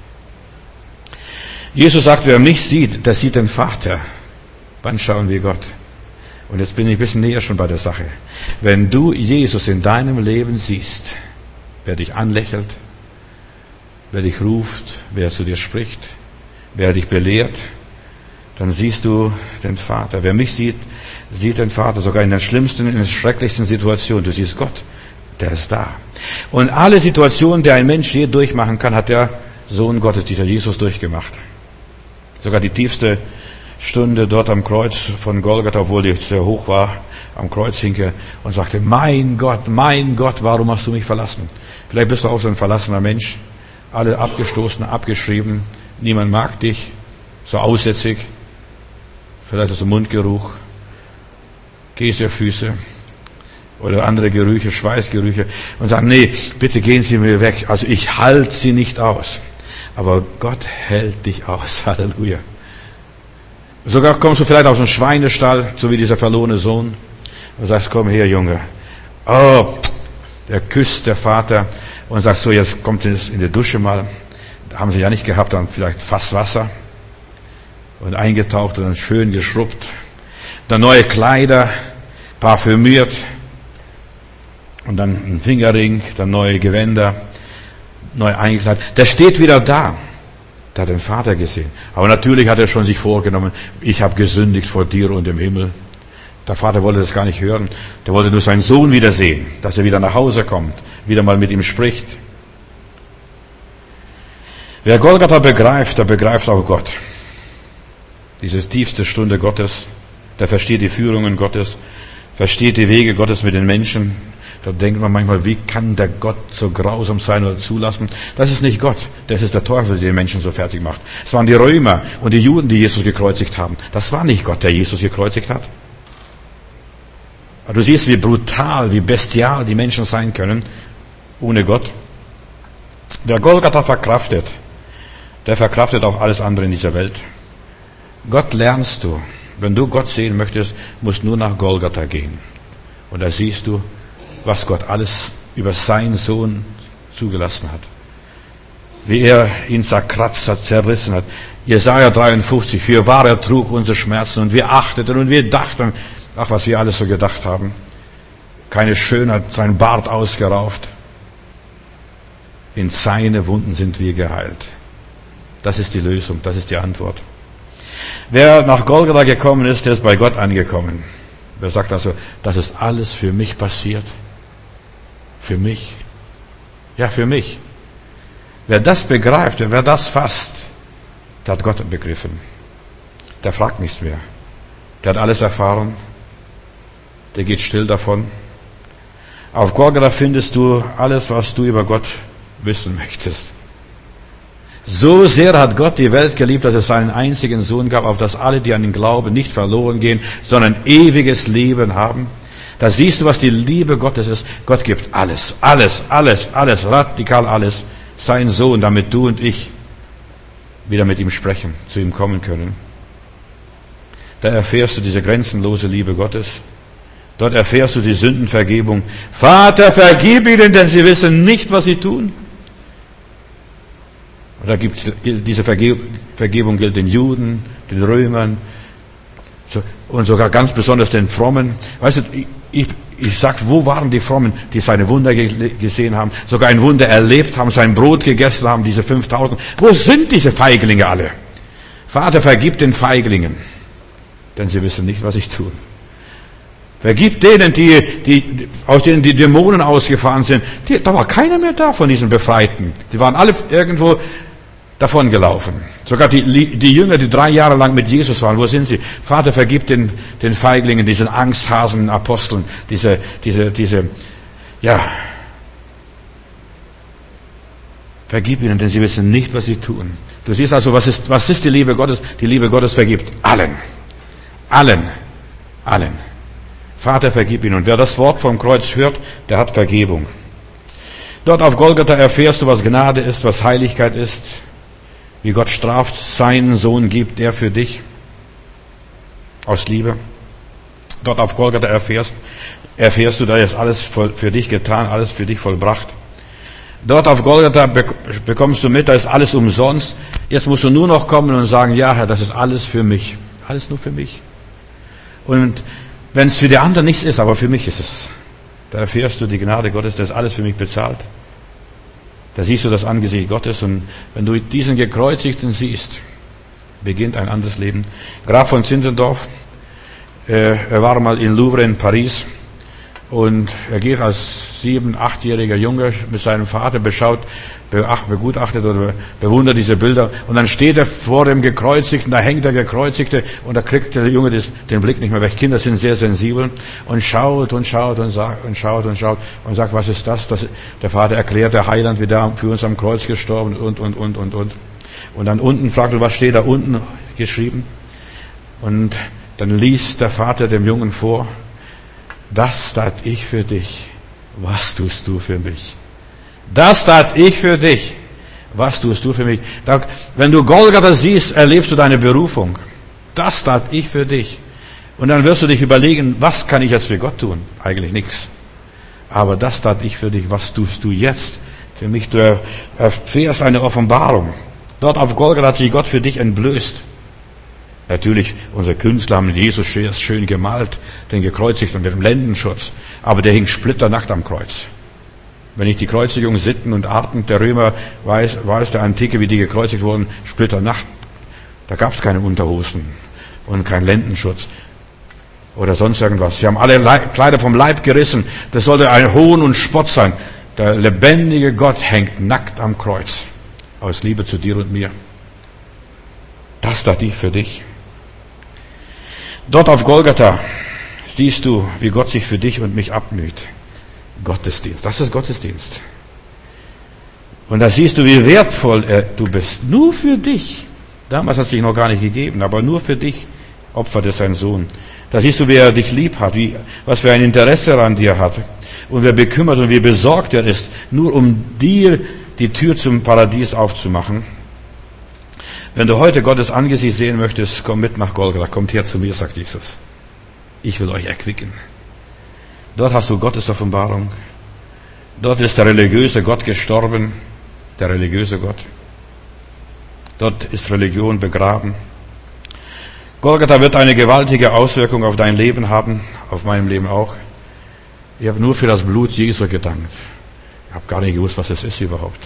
Jesus sagt, wer mich sieht, der sieht den Vater. Wann schauen wir Gott? Und jetzt bin ich ein bisschen näher schon bei der Sache. Wenn du Jesus in deinem Leben siehst, wer dich anlächelt, wer dich ruft, wer zu dir spricht, wer dich belehrt, dann siehst du den Vater. Wer mich sieht, sieht den Vater, sogar in der schlimmsten, in der schrecklichsten Situation. Du siehst Gott, der ist da. Und alle Situationen, die ein Mensch je durchmachen kann, hat der Sohn Gottes, dieser Jesus, durchgemacht. Sogar die tiefste Stunde dort am Kreuz von Golgatha, obwohl die sehr hoch war, am Kreuz hing er und sagte, mein Gott, mein Gott, warum hast du mich verlassen? Vielleicht bist du auch so ein verlassener Mensch, alle abgestoßen, abgeschrieben, niemand mag dich, so aussätzig, vielleicht hast du Mundgeruch, Käsefüße oder andere Gerüche, Schweißgerüche und sagen, nee, bitte gehen Sie mir weg, also ich halte Sie nicht aus. Aber Gott hält dich aus, Halleluja. Sogar kommst du vielleicht aus einem Schweinestall, so wie dieser verlorene Sohn, und sagst, komm her, Junge. Oh, der küsst der Vater und sagt so, jetzt kommt in die Dusche mal. Da haben sie ja nicht gehabt, dann vielleicht fast Wasser und eingetaucht und dann schön geschrubbt. Dann neue Kleider, parfümiert und dann ein Fingerring, dann neue Gewänder, neu eingekleidet. Der steht wieder da. Der hat den Vater gesehen. Aber natürlich hat er schon sich vorgenommen, ich habe gesündigt vor dir und im Himmel. Der Vater wollte das gar nicht hören. Der wollte nur seinen Sohn wiedersehen, dass er wieder nach Hause kommt, wieder mal mit ihm spricht. Wer Golgatha begreift, der begreift auch Gott. Diese tiefste Stunde Gottes, der versteht die Führungen Gottes, versteht die Wege Gottes mit den Menschen. Da denkt man manchmal, wie kann der Gott so grausam sein oder zulassen? Das ist nicht Gott, das ist der Teufel, der den Menschen so fertig macht. Es waren die Römer und die Juden, die Jesus gekreuzigt haben. Das war nicht Gott, der Jesus gekreuzigt hat. Aber du siehst, wie brutal, wie bestial die Menschen sein können, ohne Gott. Wer Golgatha verkraftet, der verkraftet auch alles andere in dieser Welt. Gott lernst du. Wenn du Gott sehen möchtest, musst du nur nach Golgatha gehen. Und da siehst du, was Gott alles über seinen Sohn zugelassen hat. Wie er ihn zerkratzt hat, zerrissen hat. Jesaja dreiundfünfzig, für wahr er trug unsere Schmerzen und wir achteten und wir dachten, ach, was wir alles so gedacht haben. Keine Schönheit, sein Bart ausgerauft. In seine Wunden sind wir geheilt. Das ist die Lösung, das ist die Antwort. Wer nach Golgatha gekommen ist, der ist bei Gott angekommen. Wer sagt also, das ist alles für mich passiert? Für mich? Ja, für mich. Wer das begreift, wer das fasst, der hat Gott begriffen. Der fragt nichts mehr. Der hat alles erfahren. Der geht still davon. Auf Golgatha findest du alles, was du über Gott wissen möchtest. So sehr hat Gott die Welt geliebt, dass es seinen einzigen Sohn gab, auf das alle, die an ihn glauben, nicht verloren gehen, sondern ewiges Leben haben. Da siehst du, was die Liebe Gottes ist. Gott gibt alles, alles, alles, alles, radikal alles sein Sohn, damit du und ich wieder mit ihm sprechen, zu ihm kommen können. Da erfährst du diese grenzenlose Liebe Gottes. Dort erfährst du die Sündenvergebung. Vater, vergib ihnen, denn sie wissen nicht, was sie tun. Und da gibt's, diese Vergebung gilt den Juden, den Römern und sogar ganz besonders den Frommen. Weißt du, ich, ich sag, wo waren die Frommen, die seine Wunder gesehen haben, sogar ein Wunder erlebt haben, sein Brot gegessen haben, diese fünftausend. Wo sind diese Feiglinge alle? Vater, vergib den Feiglingen, denn sie wissen nicht, was sie tun. Vergib denen, die, die, aus denen die Dämonen ausgefahren sind. Die, da war keiner mehr da von diesen Befreiten. Die waren alle irgendwo davon gelaufen. Sogar die, die Jünger, die drei Jahre lang mit Jesus waren, wo sind sie? Vater, vergib den, den Feiglingen, diesen Angsthasen, Aposteln, diese, diese, diese, ja, vergib ihnen, denn sie wissen nicht, was sie tun. Du siehst also, was ist, was ist die Liebe Gottes? Die Liebe Gottes vergibt allen. Allen. Allen. Vater, vergib ihn. Und wer das Wort vom Kreuz hört, der hat Vergebung. Dort auf Golgatha erfährst du, was Gnade ist, was Heiligkeit ist, wie Gott straft, seinen Sohn gibt, der für dich aus Liebe. Dort auf Golgatha erfährst, erfährst du, da ist alles für dich getan, alles für dich vollbracht. Dort auf Golgatha bekommst du mit, da ist alles umsonst. Jetzt musst du nur noch kommen und sagen, ja Herr, das ist alles für mich. Alles nur für mich. Und wenn es für die anderen nichts ist, aber für mich ist es. Da erfährst du die Gnade Gottes, das ist alles für mich bezahlt. Da siehst du das Angesicht Gottes und wenn du diesen Gekreuzigten siehst, beginnt ein anderes Leben. Graf von Zinzendorf, äh, er war mal in Louvre in Paris und er geht als sieben-, achtjähriger Junge mit seinem Vater, beschaut, begutachtet oder bewundert diese Bilder und dann steht er vor dem Gekreuzigten, da hängt der Gekreuzigte und da kriegt der Junge das, den Blick nicht mehr weg. Kinder sind sehr sensibel und schaut und schaut und sagt und schaut und schaut und sagt, was ist das? das der Vater erklärt, der Heiland wird da für uns am Kreuz gestorben und, und, und, und, und. Und dann unten fragt er, was steht da unten geschrieben? Und dann liest der Vater dem Jungen vor, das tat ich für dich, was tust du für mich? Das tat ich für dich. Was tust du für mich? Da, wenn du Golgatha siehst, erlebst du deine Berufung. Das tat ich für dich. Und dann wirst du dich überlegen, was kann ich jetzt für Gott tun? Eigentlich nichts. Aber das tat ich für dich. Was tust du jetzt für mich? Du erfährst eine Offenbarung. Dort auf Golgatha hat sich Gott für dich entblößt. Natürlich, unsere Künstler haben Jesus schön gemalt, den gekreuzigten mit dem Lendenschutz. Aber der hing splitternackt am Kreuz. Wenn ich die Kreuzigung, Sitten und Arten der Römer weiß, weiß der Antike, wie die gekreuzigt wurden, splitternacht. Da gab es keine Unterhosen und keinen Lendenschutz oder sonst irgendwas. Sie haben alle Kleider vom Leib gerissen. Das sollte ein Hohn und Spott sein. Der lebendige Gott hängt nackt am Kreuz. Aus Liebe zu dir und mir. Das tat ich für dich. Dort auf Golgatha siehst du, wie Gott sich für dich und mich abmüht. Gottesdienst, das ist Gottesdienst. Und da siehst du, wie wertvoll er, du bist. Nur für dich. Damals hat es dich noch gar nicht gegeben, aber nur für dich opferte sein Sohn. Da siehst du, wie er dich lieb hat, wie, was für ein Interesse an dir hat. Und wie bekümmert und wie besorgt er ist, nur um dir die Tür zum Paradies aufzumachen. Wenn du heute Gottes Angesicht sehen möchtest, komm mit nach Golgatha, kommt her zu mir, sagt Jesus. Ich will euch erquicken. Dort hast du Gottes Offenbarung. Dort ist der religiöse Gott gestorben, der religiöse Gott. Dort ist Religion begraben. Golgatha wird eine gewaltige Auswirkung auf dein Leben haben, auf meinem Leben auch. Ich habe nur für das Blut Jesu gedankt. Ich habe gar nicht gewusst, was es ist überhaupt.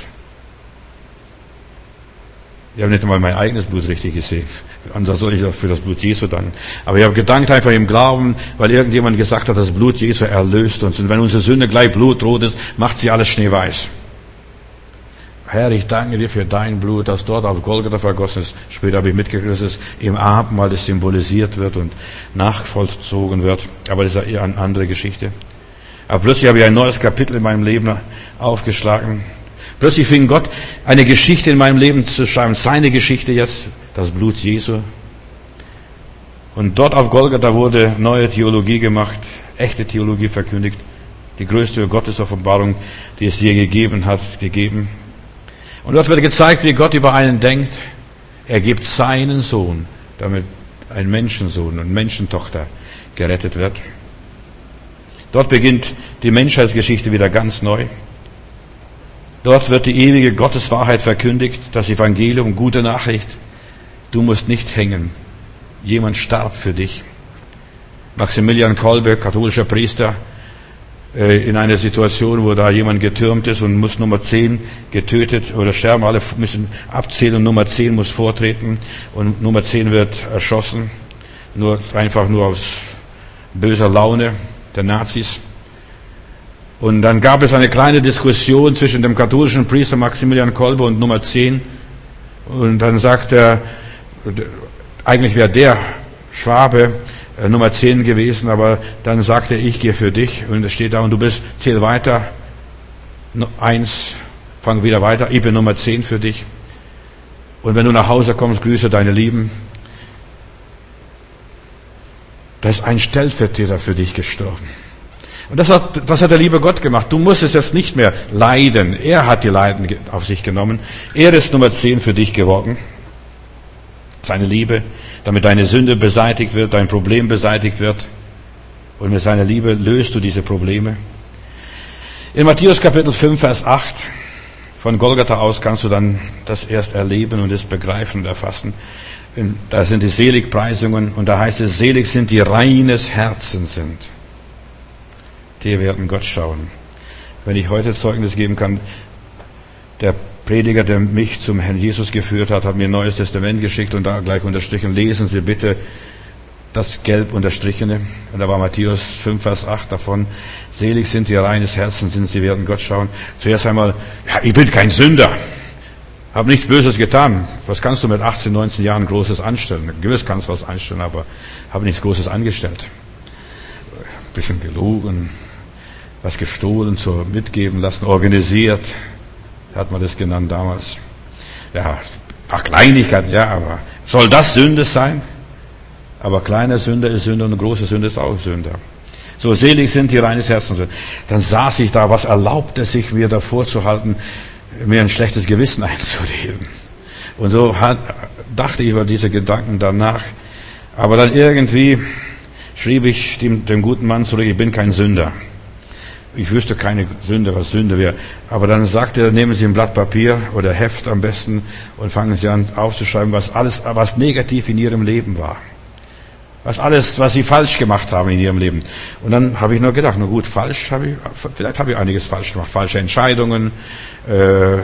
Ich habe nicht einmal mein eigenes Blut richtig gesehen. Anders soll ich für das Blut Jesu danken. Aber ich habe gedankt einfach im Glauben, weil irgendjemand gesagt hat, das Blut Jesu erlöst uns. Und wenn unsere Sünde gleich blutrot ist, macht sie alles schneeweiß. Herr, ich danke dir für dein Blut, das dort auf Golgatha vergossen ist. Später habe ich mitgekriegt, dass es im Abendmahl das symbolisiert wird und nachvollzogen wird. Aber das ist ja eher eine andere Geschichte. Aber plötzlich habe ich ein neues Kapitel in meinem Leben aufgeschlagen. Plötzlich fing Gott eine Geschichte in meinem Leben zu schreiben, seine Geschichte jetzt, das Blut Jesu. Und dort auf Golgatha wurde neue Theologie gemacht, echte Theologie verkündigt, die größte Gottesoffenbarung, die es je gegeben hat, gegeben. Und dort wird gezeigt, wie Gott über einen denkt. Er gibt seinen Sohn, damit ein Menschensohn und Menschentochter gerettet wird. Dort beginnt die Menschheitsgeschichte wieder ganz neu. Dort wird die ewige Gotteswahrheit verkündigt, das Evangelium, gute Nachricht. Du musst nicht hängen. Jemand starb für dich. Maximilian Kolbe, katholischer Priester, in einer Situation, wo da jemand getürmt ist und muss Nummer zehn getötet oder sterben, alle müssen abzählen und Nummer zehn muss vortreten und Nummer zehn wird erschossen, nur einfach nur aus böser Laune der Nazis. Und dann gab es eine kleine Diskussion zwischen dem katholischen Priester Maximilian Kolbe und Nummer zehn und dann sagt er, eigentlich wäre der Schwabe Nummer zehn gewesen, aber dann sagte er, ich gehe für dich und es steht da und du bist, zähl weiter, eins, fang wieder weiter, ich bin Nummer zehn für dich und wenn du nach Hause kommst, grüße deine Lieben. Da ist ein Stellvertreter für dich gestorben. Und das hat, das hat der liebe Gott gemacht. Du musst es jetzt nicht mehr leiden. Er hat die Leiden auf sich genommen. Er ist Nummer zehn für dich geworden. Seine Liebe, damit deine Sünde beseitigt wird, dein Problem beseitigt wird. Und mit seiner Liebe löst du diese Probleme. In Matthäus Kapitel fünf, Vers acht, von Golgatha aus kannst du dann das erst erleben und es begreifen und erfassen. Da sind die Seligpreisungen und da heißt es, selig sind die reines Herzens sind. Die werden Gott schauen. Wenn ich heute Zeugnis geben kann, der Prediger, der mich zum Herrn Jesus geführt hat, hat mir ein Neues Testament geschickt und da gleich unterstrichen, lesen Sie bitte das gelb unterstrichene. Und da war Matthäus fünf, Vers acht davon, selig sind die reines Herzen sind, sie werden Gott schauen. Zuerst einmal, ja, ich bin kein Sünder, habe nichts Böses getan. Was kannst du mit achtzehn, neunzehn Jahren Großes anstellen? Gewiss kannst du was anstellen, aber habe nichts Großes angestellt. Ein bisschen gelogen, was gestohlen, so mitgeben lassen, organisiert, hat man das genannt damals. Ja, ein paar Kleinigkeiten, ja, aber soll das Sünde sein? Aber kleiner Sünder ist Sünder und große Sünde ist auch Sünder. So selig sind die reines Herzens sind. Dann saß ich da, was erlaubt es sich mir davor zu halten, mir ein schlechtes Gewissen einzureden. Und so hat, dachte ich über diese Gedanken danach. Aber dann irgendwie schrieb ich dem, dem guten Mann zurück, ich bin kein Sünder. Ich wüsste keine Sünde, was Sünde wäre. Aber dann sagte er, nehmen Sie ein Blatt Papier oder Heft am besten und fangen Sie an aufzuschreiben, was alles, was negativ in Ihrem Leben war. Was alles, was Sie falsch gemacht haben in Ihrem Leben. Und dann habe ich nur gedacht, na gut, falsch habe ich, vielleicht habe ich einiges falsch gemacht. Falsche Entscheidungen, äh,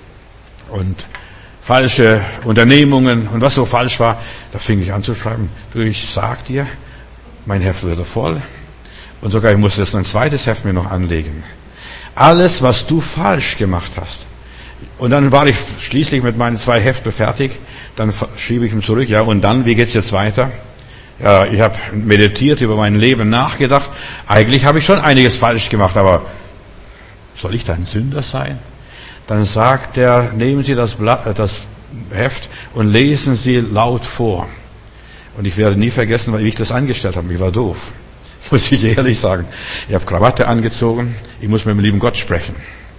und falsche Unternehmungen und was so falsch war. Da fing ich an zu schreiben. Du, ich sag dir, mein Heft wurde voll. Und sogar ich musste jetzt ein zweites Heft mir noch anlegen. Alles, was du falsch gemacht hast. Und dann war ich schließlich mit meinen zwei Heften fertig. Dann schiebe ich ihm zurück. Ja, und dann, wie geht's jetzt weiter? Ja, ich habe meditiert, über mein Leben nachgedacht. Eigentlich habe ich schon einiges falsch gemacht, aber soll ich da ein Sünder sein? Dann sagt er, nehmen Sie das Blatt, das Heft und lesen Sie laut vor. Und ich werde nie vergessen, wie ich das angestellt habe. Ich war doof. Muss ich ehrlich sagen. Ich habe Krawatte angezogen, ich muss mit dem lieben Gott sprechen.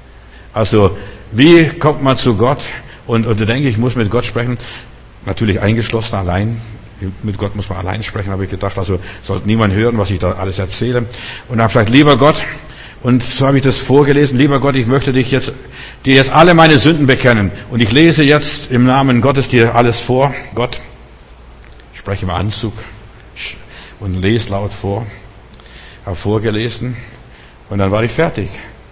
Also, wie kommt man zu Gott? Und, und da denke ich, ich muss mit Gott sprechen. Natürlich eingeschlossen, allein. Mit Gott muss man allein sprechen, habe ich gedacht. Also, sollte niemand hören, was ich da alles erzähle. Und dann vielleicht, lieber Gott, und so habe ich das vorgelesen, lieber Gott, ich möchte dich jetzt, dir jetzt alle meine Sünden bekennen. Und ich lese jetzt im Namen Gottes dir alles vor. Gott, ich spreche im Anzug und lese laut vor. Habe vorgelesen und dann war ich fertig.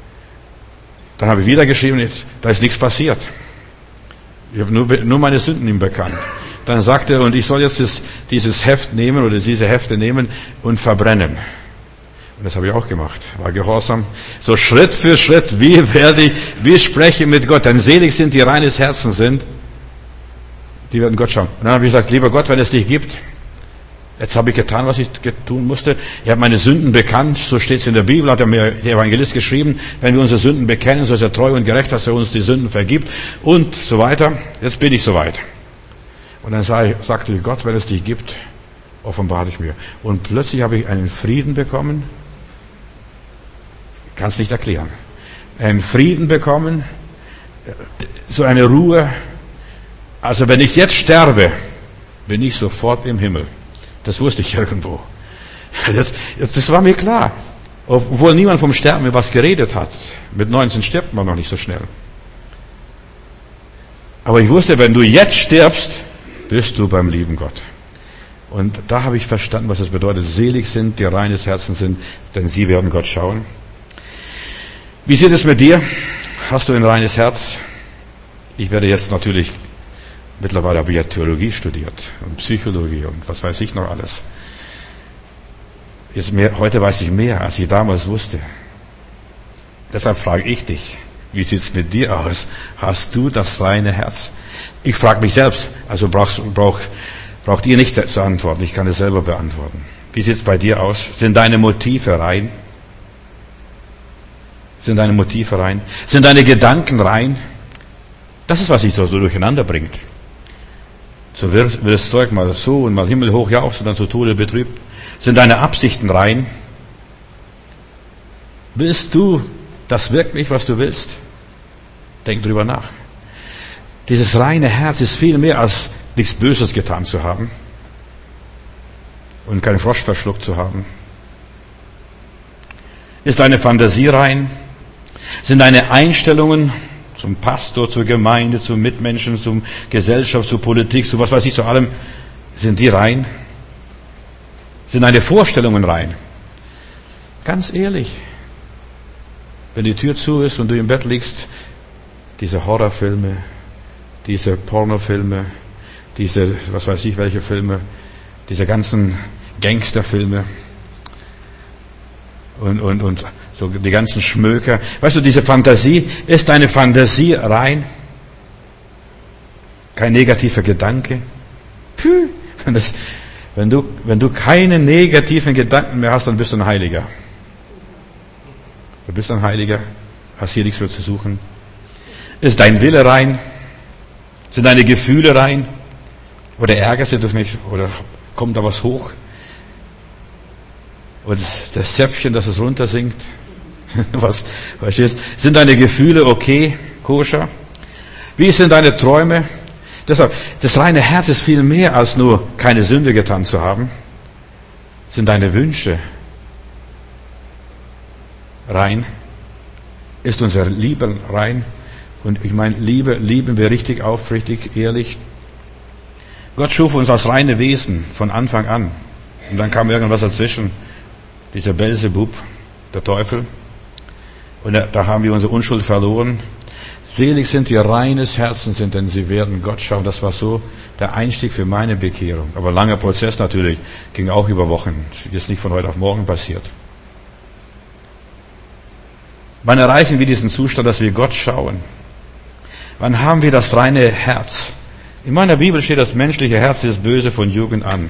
Dann habe ich wieder geschrieben, da ist nichts passiert. Ich habe nur, nur meine Sünden ihm bekannt. Dann sagte er, und ich soll jetzt das, dieses Heft nehmen oder diese Hefte nehmen und verbrennen. Und das habe ich auch gemacht. War gehorsam. So Schritt für Schritt, wie werde ich, wie spreche ich mit Gott. Denn selig sind, die reines Herzen sind, die werden Gott schauen. Und dann habe ich gesagt, lieber Gott, wenn es dich gibt, jetzt habe ich getan, was ich tun musste. Ich habe meine Sünden bekannt, so steht es in der Bibel, hat er mir der Evangelist geschrieben, wenn wir unsere Sünden bekennen, so ist er treu und gerecht, dass er uns die Sünden vergibt und so weiter. Jetzt bin ich soweit. Und dann sagte ich, Gott, wenn es dich gibt, offenbare ich mir. Und plötzlich habe ich einen Frieden bekommen, kann es nicht erklären, einen Frieden bekommen, so eine Ruhe. Also wenn ich jetzt sterbe, bin ich sofort im Himmel. Das wusste ich irgendwo. Das, das war mir klar. Obwohl niemand vom Sterben mir was geredet hat. Mit neunzehn stirbt man noch nicht so schnell. Aber ich wusste, wenn du jetzt stirbst, bist du beim lieben Gott. Und da habe ich verstanden, was es bedeutet. Selig sind, die reines Herzen sind, denn sie werden Gott schauen. Wie sieht es mit dir? Hast du ein reines Herz? Ich werde jetzt natürlich, mittlerweile habe ich ja Theologie studiert und Psychologie und was weiß ich noch alles. Jetzt mehr, heute weiß ich mehr, als ich damals wusste. Deshalb frage ich dich, wie sieht es mit dir aus? Hast du das reine Herz? Ich frage mich selbst, also brauchst, brauch, braucht ihr nicht zu antworten, ich kann es selber beantworten. Wie sieht es bei dir aus? Sind deine Motive rein? Sind deine Motive rein? Sind deine Gedanken rein? Das ist, was sich so, so durcheinander bringt. So wird, wird das Zeug mal so und mal himmelhoch jauchzt und dann zu Tode betrübt. Sind deine Absichten rein? Willst du das wirklich, was du willst? Denk drüber nach. Dieses reine Herz ist viel mehr als nichts Böses getan zu haben und keinen Frosch verschluckt zu haben. Ist deine Fantasie rein? Sind deine Einstellungen zum Pastor, zur Gemeinde, zum Mitmenschen, zur Gesellschaft, zur Politik, zu was weiß ich, zu allem, sind die rein? Sind deine Vorstellungen rein? Ganz ehrlich, wenn die Tür zu ist und du im Bett liegst, diese Horrorfilme, diese Pornofilme, diese, was weiß ich, welche Filme, diese ganzen Gangsterfilme und, und, und so die ganzen Schmöker. Weißt du, diese Fantasie, ist deine Fantasie rein? Kein negativer Gedanke? Puh, wenn das, Wenn du, wenn du keine negativen Gedanken mehr hast, dann bist du ein Heiliger. Du bist ein Heiliger, hast hier nichts mehr zu suchen. Ist dein Wille rein? Sind deine Gefühle rein? Oder ärgerst du dich nicht? Oder kommt da was hoch? Und das Zäpfchen, dass es runtersinkt? Was, verstehst? Sind deine Gefühle okay, koscher? Wie sind deine Träume? Deshalb, das reine Herz ist viel mehr als nur keine Sünde getan zu haben. Sind deine Wünsche rein? Ist unser Liebe rein? Und ich meine, Liebe, lieben wir richtig, aufrichtig, ehrlich. Gott schuf uns als reine Wesen von Anfang an. Und dann kam irgendwas dazwischen. Dieser Belzebub, der Teufel. Und da haben wir unsere Unschuld verloren. Selig sind die reines Herzen sind, denn sie werden Gott schauen. Das war so der Einstieg für meine Bekehrung. Aber langer Prozess natürlich, ging auch über Wochen. Ist nicht von heute auf morgen passiert. Wann erreichen wir diesen Zustand, dass wir Gott schauen? Wann haben wir das reine Herz? In meiner Bibel steht, das menschliche Herz ist böse von Jugend an.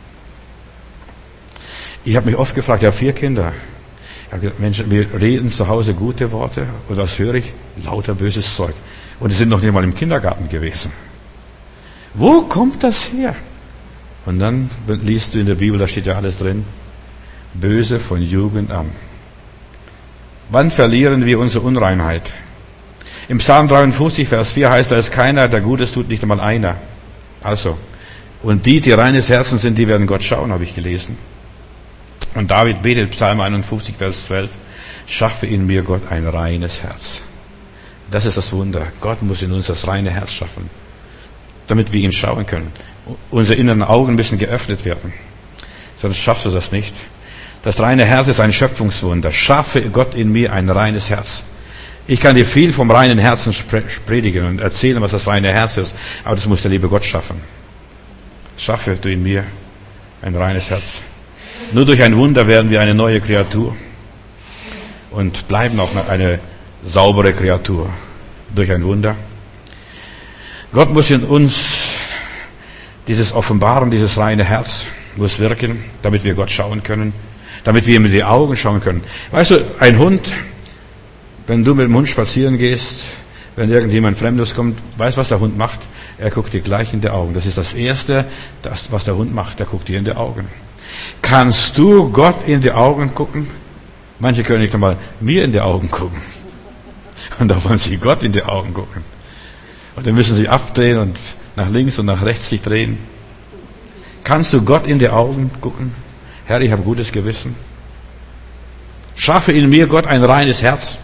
Ich habe mich oft gefragt, ich habe vier Kinder. Ich habe gesagt, Mensch, wir reden zu Hause gute Worte und was höre ich? Lauter böses Zeug. Und die sind noch nicht mal im Kindergarten gewesen. Wo kommt das her? Und dann liest du in der Bibel, da steht ja alles drin. Böse von Jugend an. Wann verlieren wir unsere Unreinheit? Im Psalm dreiundfünfzig, Vers vier heißt, da ist keiner, der Gutes tut, nicht einmal einer. Also, und die, die reines Herzen sind, die werden Gott schauen, habe ich gelesen. Und David betet, Psalm einundfünfzig, Vers zwölf, schaffe in mir, Gott, ein reines Herz. Das ist das Wunder. Gott muss in uns das reine Herz schaffen, damit wir ihn schauen können. Unsere inneren Augen müssen geöffnet werden. Sonst schaffst du das nicht. Das reine Herz ist ein Schöpfungswunder. Schaffe Gott in mir ein reines Herz. Ich kann dir viel vom reinen Herzen predigen und erzählen, was das reine Herz ist, aber das muss der liebe Gott schaffen. Schaffe du in mir ein reines Herz. Nur durch ein Wunder werden wir eine neue Kreatur und bleiben auch eine saubere Kreatur. Durch ein Wunder. Gott muss in uns dieses Offenbaren, dieses reine Herz muss wirken, damit wir Gott schauen können, damit wir ihm in die Augen schauen können. Weißt du, ein Hund, wenn du mit dem Hund spazieren gehst, wenn irgendjemand Fremdes kommt, weißt du, was der Hund macht? Er guckt dir gleich in die Augen. Das ist das Erste, das, was der Hund macht. Er guckt dir in die Augen. Kannst du Gott in die Augen gucken? Manche können nicht einmal mir in die Augen gucken. Und da wollen sie Gott in die Augen gucken. Und dann müssen sie abdrehen und nach links und nach rechts sich drehen. Kannst du Gott in die Augen gucken? Herr, ich habe gutes Gewissen. Schaffe in mir, Gott, ein reines Herz.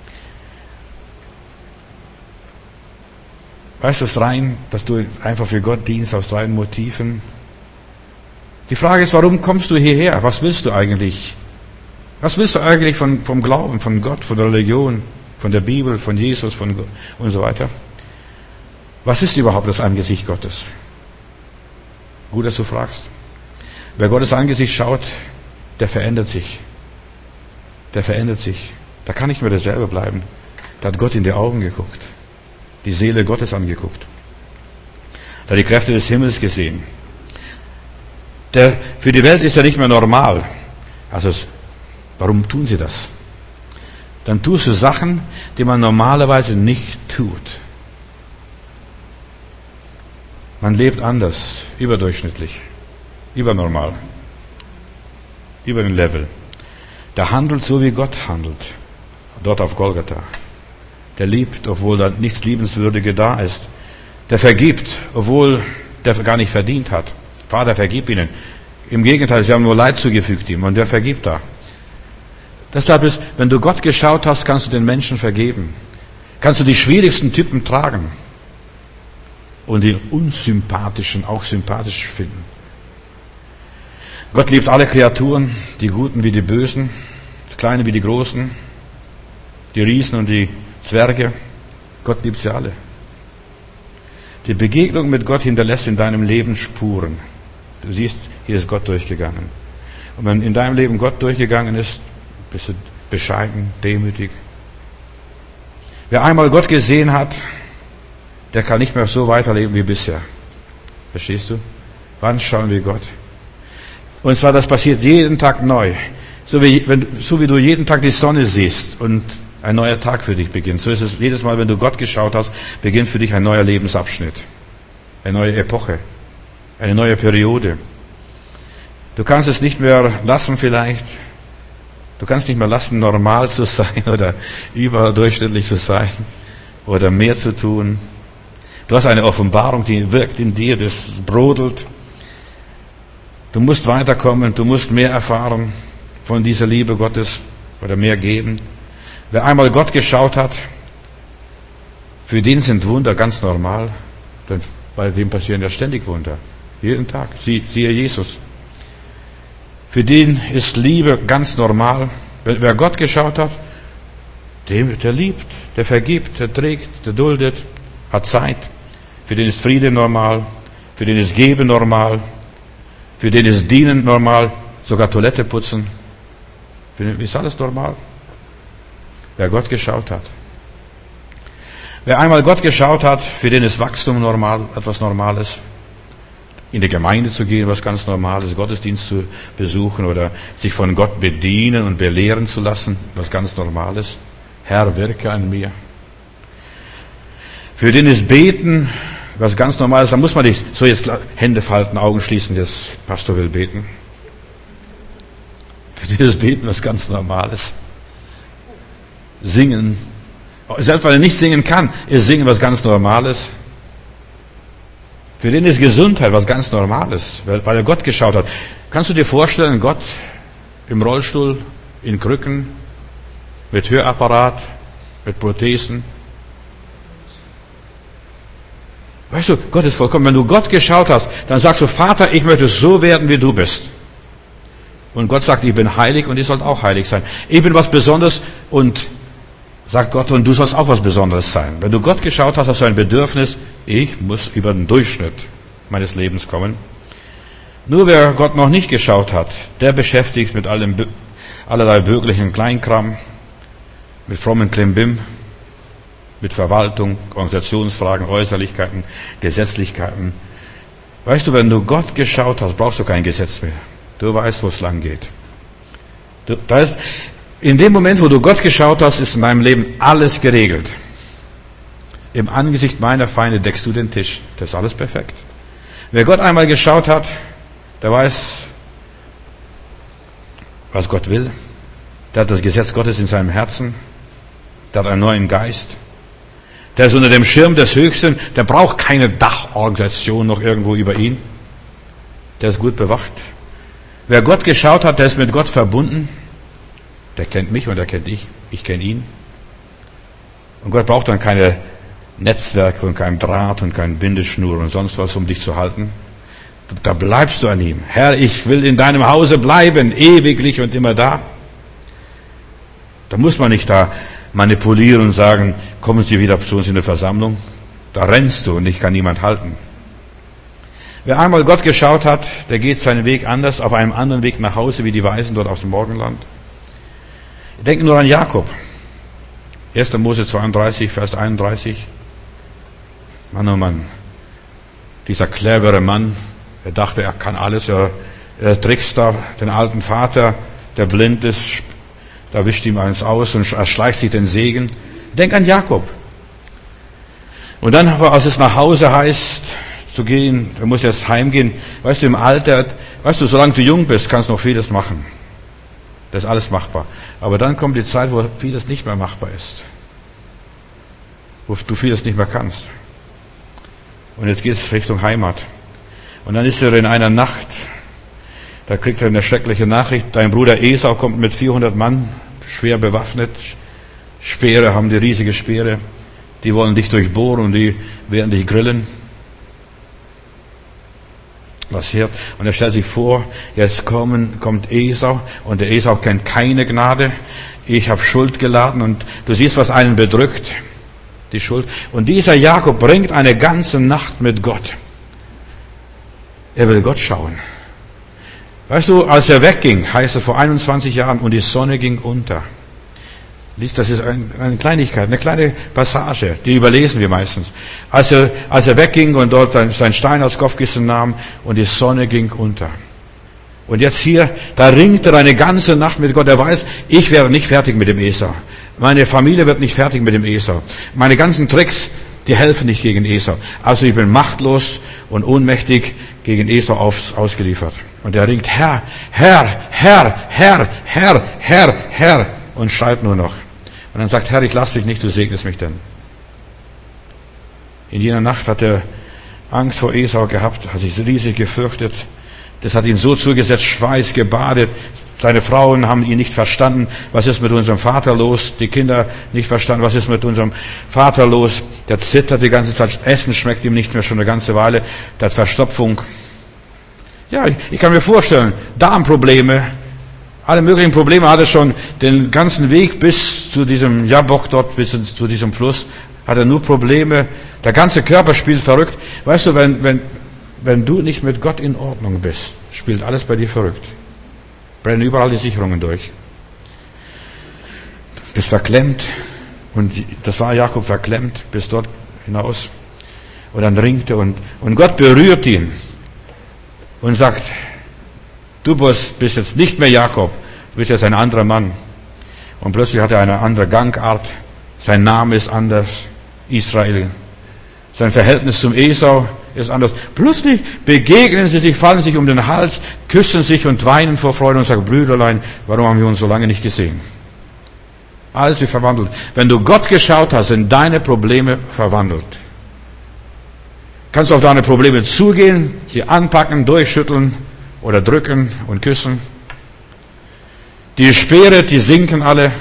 Weißt du, es rein, dass du einfach für Gott dienst aus reinen Motiven? Die Frage ist, warum kommst du hierher? Was willst du eigentlich? Was willst du eigentlich von, vom Glauben, von Gott, von der Religion, von der Bibel, von Jesus, von Gott und so weiter? Was ist überhaupt das Angesicht Gottes? Gut, dass du fragst. Wer Gottes Angesicht schaut, der verändert sich. Der verändert sich. Da kann nicht mehr derselbe bleiben. Da hat Gott in die Augen geguckt. Die Seele Gottes angeguckt. Da hat die Kräfte des Himmels gesehen. Der, für die Welt ist er nicht mehr normal. Also, warum tun sie das? Dann tust du Sachen, die man normalerweise nicht tut. Man lebt anders, überdurchschnittlich, übernormal, über den Level. Der handelt so, wie Gott handelt, dort auf Golgatha. Der liebt, obwohl da nichts Liebenswürdiges da ist. Der vergibt, obwohl der gar nicht verdient hat. Vater, vergib ihnen. Im Gegenteil, sie haben nur Leid zugefügt ihm und der vergibt da. Deshalb ist, wenn du Gott geschaut hast, kannst du den Menschen vergeben. Kannst du die schwierigsten Typen tragen und die unsympathischen auch sympathisch finden. Gott liebt alle Kreaturen, die Guten wie die Bösen, die Kleinen wie die Großen, die Riesen und die Zwerge. Gott liebt sie alle. Die Begegnung mit Gott hinterlässt in deinem Leben Spuren. Du siehst, hier ist Gott durchgegangen. Und wenn in deinem Leben Gott durchgegangen ist, bist du bescheiden, demütig. Wer einmal Gott gesehen hat, der kann nicht mehr so weiterleben wie bisher. Verstehst du? Wann schauen wir Gott? Und zwar, das passiert jeden Tag neu. So wie, wenn, so wie du jeden Tag die Sonne siehst und ein neuer Tag für dich beginnt. So ist es jedes Mal, wenn du Gott geschaut hast, beginnt für dich ein neuer Lebensabschnitt. Eine neue Epoche. Eine neue Periode. Du kannst es nicht mehr lassen vielleicht. Du kannst nicht mehr lassen, normal zu sein oder überdurchschnittlich zu sein oder mehr zu tun. Du hast eine Offenbarung, die wirkt in dir, das brodelt. Du musst weiterkommen, du musst mehr erfahren von dieser Liebe Gottes oder mehr geben. Wer einmal Gott geschaut hat, für den sind Wunder ganz normal, denn bei dem passieren ja ständig Wunder. Jeden Tag. Sie, siehe Jesus. Für den ist Liebe ganz normal. Wer Gott geschaut hat, dem, der liebt, der vergibt, der trägt, der duldet, hat Zeit. Für den ist Friede normal, für den ist Geben normal, für den ist Dienen normal, sogar Toilette putzen. Für den ist alles normal. Wer Gott geschaut hat. Wer einmal Gott geschaut hat, für den ist Wachstum normal, etwas Normales. In die Gemeinde zu gehen, was ganz Normales, Gottesdienst zu besuchen oder sich von Gott bedienen und belehren zu lassen, was ganz Normales. Herr, wirke an mir. Für den ist Beten was ganz Normales. Da muss man nicht so jetzt Hände falten, Augen schließen, jetzt Pastor will beten. Für den ist Beten was ganz Normales. Singen. Selbst weil er nicht singen kann, ist Singen was ganz Normales. Für den ist Gesundheit was ganz Normales, weil er Gott geschaut hat. Kannst du dir vorstellen, Gott im Rollstuhl, in Krücken, mit Hörapparat, mit Prothesen? Weißt du, Gott ist vollkommen. Wenn du Gott geschaut hast, dann sagst du, Vater, ich möchte so werden, wie du bist. Und Gott sagt, ich bin heilig und ihr sollt auch heilig sein. Ich bin was Besonderes und sagt Gott, und du sollst auch was Besonderes sein. Wenn du Gott geschaut hast, hast du ein Bedürfnis, ich muss über den Durchschnitt meines Lebens kommen. Nur wer Gott noch nicht geschaut hat, der beschäftigt mit allem, allerlei bürgerlichen Kleinkram, mit frommen Klimbim, mit Verwaltung, Organisationsfragen, Äußerlichkeiten, Gesetzlichkeiten. Weißt du, wenn du Gott geschaut hast, brauchst du kein Gesetz mehr. Du weißt, wo es lang geht. Du, da ist, in dem Moment, wo du Gott geschaut hast, ist in deinem Leben alles geregelt. Im Angesicht meiner Feinde deckst du den Tisch. Das ist alles perfekt. Wer Gott einmal geschaut hat, der weiß, was Gott will. Der hat das Gesetz Gottes in seinem Herzen. Der hat einen neuen Geist. Der ist unter dem Schirm des Höchsten. Der braucht keine Dachorganisation noch irgendwo über ihn. Der ist gut bewacht. Wer Gott geschaut hat, der ist mit Gott verbunden. Der kennt mich und er kennt ich. Ich kenne ihn. Und Gott braucht dann keine Netzwerke und kein Draht und kein Bindeschnur und sonst was, um dich zu halten. Da bleibst du an ihm. Herr, ich will in deinem Hause bleiben, ewiglich und immer da. Da muss man nicht da manipulieren und sagen, kommen Sie wieder zu uns in die Versammlung. Da rennst du und dich kann niemand halten. Wer einmal Gott geschaut hat, der geht seinen Weg anders, auf einem anderen Weg nach Hause, wie die Weisen dort aus dem Morgenland. Denken nur an Jakob. erster Mose zweiunddreißig, Vers einunddreißig. Mann, oh Mann. Dieser clevere Mann, er dachte, er kann alles, er, er trickst da den alten Vater, der blind ist, da wischt ihm eins aus und erschleicht sich den Segen. Denk an Jakob. Und dann, als es nach Hause heißt, zu gehen, er muss erst heimgehen. Weißt du, im Alter, weißt du, solange du jung bist, kannst du noch vieles machen. Das ist alles machbar. Aber dann kommt die Zeit, wo vieles nicht mehr machbar ist. Wo du vieles nicht mehr kannst. Und jetzt geht es Richtung Heimat. Und dann ist er in einer Nacht, da kriegt er eine schreckliche Nachricht, dein Bruder Esau kommt mit vierhundert Mann, schwer bewaffnet, Speere, haben die riesige Speere, die wollen dich durchbohren und die werden dich grillen. Was hier? Und er stellt sich vor, jetzt kommen, kommt Esau und der Esau kennt keine Gnade. Ich habe Schuld geladen und du siehst, was einen bedrückt, die Schuld. Und dieser Jakob bringt eine ganze Nacht mit Gott. Er will Gott schauen. Weißt du, als er wegging, heißt es vor einundzwanzig Jahren, und die Sonne ging unter. Lies, das ist eine Kleinigkeit, eine kleine Passage, die überlesen wir meistens. Als er, als er wegging und dort seinen Stein als Kopfkissen nahm und die Sonne ging unter. Und jetzt hier, da ringt er eine ganze Nacht mit Gott. Er weiß, ich werde nicht fertig mit dem Esau. Meine Familie wird nicht fertig mit dem Esau. Meine ganzen Tricks, die helfen nicht gegen Esau. Also ich bin machtlos und ohnmächtig gegen Esau aus, ausgeliefert. Und er ringt, Herr, Herr, Herr, Herr, Herr, Herr, Herr, und schreit nur noch. Und dann sagt, Herr, ich lasse dich nicht, du segnest mich denn. In jener Nacht hat er Angst vor Esau gehabt, hat sich riesig gefürchtet. Das hat ihn so zugesetzt, Schweiß gebadet. Seine Frauen haben ihn nicht verstanden. Was ist mit unserem Vater los? Die Kinder nicht verstanden. Was ist mit unserem Vater los? Der zittert die ganze Zeit. Essen schmeckt ihm nicht mehr schon eine ganze Weile. Der hat Verstopfung. Ja, ich kann mir vorstellen, Darmprobleme, alle möglichen Probleme hat er schon den ganzen Weg bis zu diesem Jabbok dort, bis zu diesem Fluss, hat er nur Probleme. Der ganze Körper spielt verrückt. Weißt du, wenn, wenn, wenn du nicht mit Gott in Ordnung bist, spielt alles bei dir verrückt. Brennen überall die Sicherungen durch. Bist verklemmt. Und das war Jakob verklemmt bis dort hinaus. Und dann ringt er und, und Gott berührt ihn. Und sagt, du bist jetzt nicht mehr Jakob, du bist jetzt ein anderer Mann. Und plötzlich hat er eine andere Gangart, sein Name ist anders, Israel. Sein Verhältnis zum Esau ist anders. Plötzlich begegnen sie sich, fallen sich um den Hals, küssen sich und weinen vor Freude und sagen, Brüderlein, warum haben wir uns so lange nicht gesehen? Alles wird verwandelt. Wenn du Gott geschaut hast, sind deine Probleme verwandelt. Kannst du auf deine Probleme zugehen, sie anpacken, durchschütteln oder drücken und küssen. Die Speere, die sinken alle.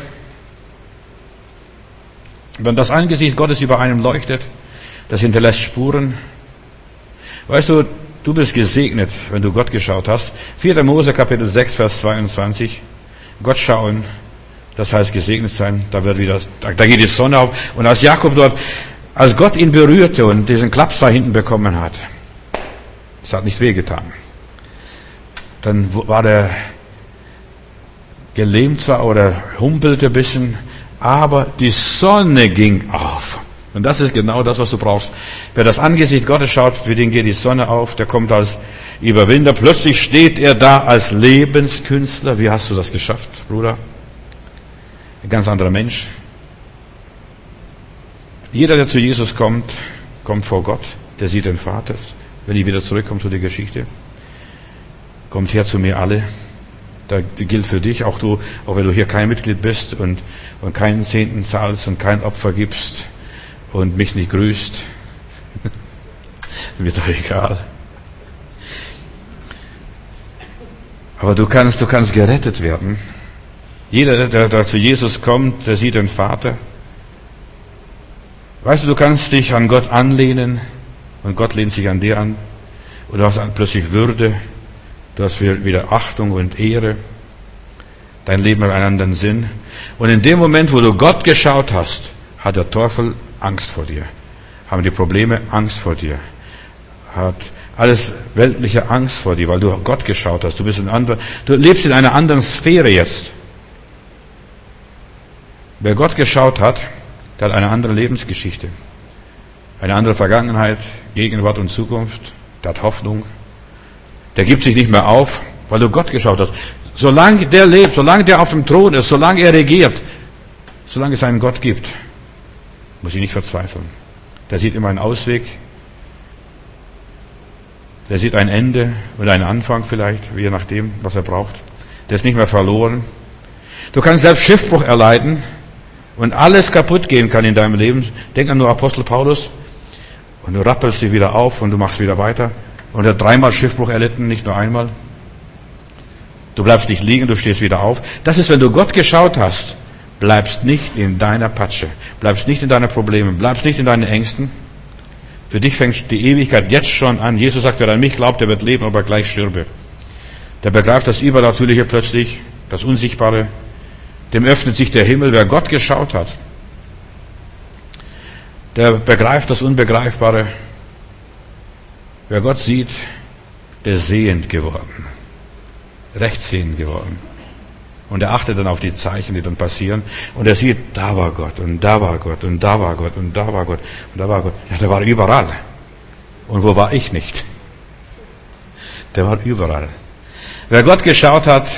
Wenn das Angesicht Gottes über einem leuchtet, das hinterlässt Spuren. Weißt du, du bist gesegnet, wenn du Gott geschaut hast. vierter Mose Kapitel sechs, Vers zweiundzwanzig. Gott schauen, das heißt gesegnet sein. Da wird wieder, da geht die Sonne auf. Und als Jakob dort, als Gott ihn berührte und diesen Klaps da hinten bekommen hat, es hat nicht wehgetan. Dann war der gelähmt zwar oder humpelte ein bisschen, aber die Sonne ging auf. Und das ist genau das, was du brauchst. Wer das Angesicht Gottes schaut, für den geht die Sonne auf, der kommt als Überwinder. Plötzlich steht er da als Lebenskünstler. Wie hast du das geschafft, Bruder? Ein ganz anderer Mensch. Jeder, der zu Jesus kommt, kommt vor Gott. Der sieht den Vater. Wenn ich wieder zurückkomme zu der Geschichte. Kommt her zu mir alle. Die gilt für dich, auch du, auch wenn du hier kein Mitglied bist und, und keinen Zehnten zahlst und kein Opfer gibst und mich nicht grüßt. Mir ist doch egal. Aber du kannst, du kannst gerettet werden. Jeder, der, der zu Jesus kommt, der sieht den Vater. Weißt du, du kannst dich an Gott anlehnen und Gott lehnt sich an dir an. Und du hast plötzlich Würde, du hast wieder Achtung und Ehre. Dein Leben hat einen anderen Sinn. Und in dem Moment, wo du Gott geschaut hast, hat der Teufel Angst vor dir. Haben die Probleme Angst vor dir. Hat alles weltliche Angst vor dir, weil du Gott geschaut hast. Du bist in andere, du lebst in einer anderen Sphäre jetzt. Wer Gott geschaut hat, der hat eine andere Lebensgeschichte. Eine andere Vergangenheit, Gegenwart und Zukunft. Der hat Hoffnung. Der gibt sich nicht mehr auf, weil du Gott geschaut hast. Solange der lebt, solange der auf dem Thron ist, solange er regiert, solange es einen Gott gibt, muss ich nicht verzweifeln. Der sieht immer einen Ausweg. Der sieht ein Ende oder einen Anfang vielleicht, je nachdem, was er braucht. Der ist nicht mehr verloren. Du kannst selbst Schiffbruch erleiden und alles kaputt gehen kann in deinem Leben. Denk an nur Apostel Paulus. Und du rappelst dich wieder auf und du machst wieder weiter. Und er hat dreimal Schiffbruch erlitten, nicht nur einmal. Du bleibst nicht liegen, du stehst wieder auf. Das ist, wenn du Gott geschaut hast, bleibst nicht in deiner Patsche, bleibst nicht in deinen Problemen, bleibst nicht in deinen Ängsten. Für dich fängt die Ewigkeit jetzt schon an. Jesus sagt, wer an mich glaubt, der wird leben, aber gleich stürbe. Der begreift das Übernatürliche plötzlich, das Unsichtbare. Dem öffnet sich der Himmel, wer Gott geschaut hat. Der begreift das Unbegreifbare. Wer Gott sieht, der ist sehend geworden. Rechtsehend geworden. Und er achtet dann auf die Zeichen, die dann passieren. Und er sieht, da war Gott und da war Gott und da war Gott und da war Gott und da war Gott. Ja, der war überall. Und wo war ich nicht? Der war überall. Wer Gott geschaut hat,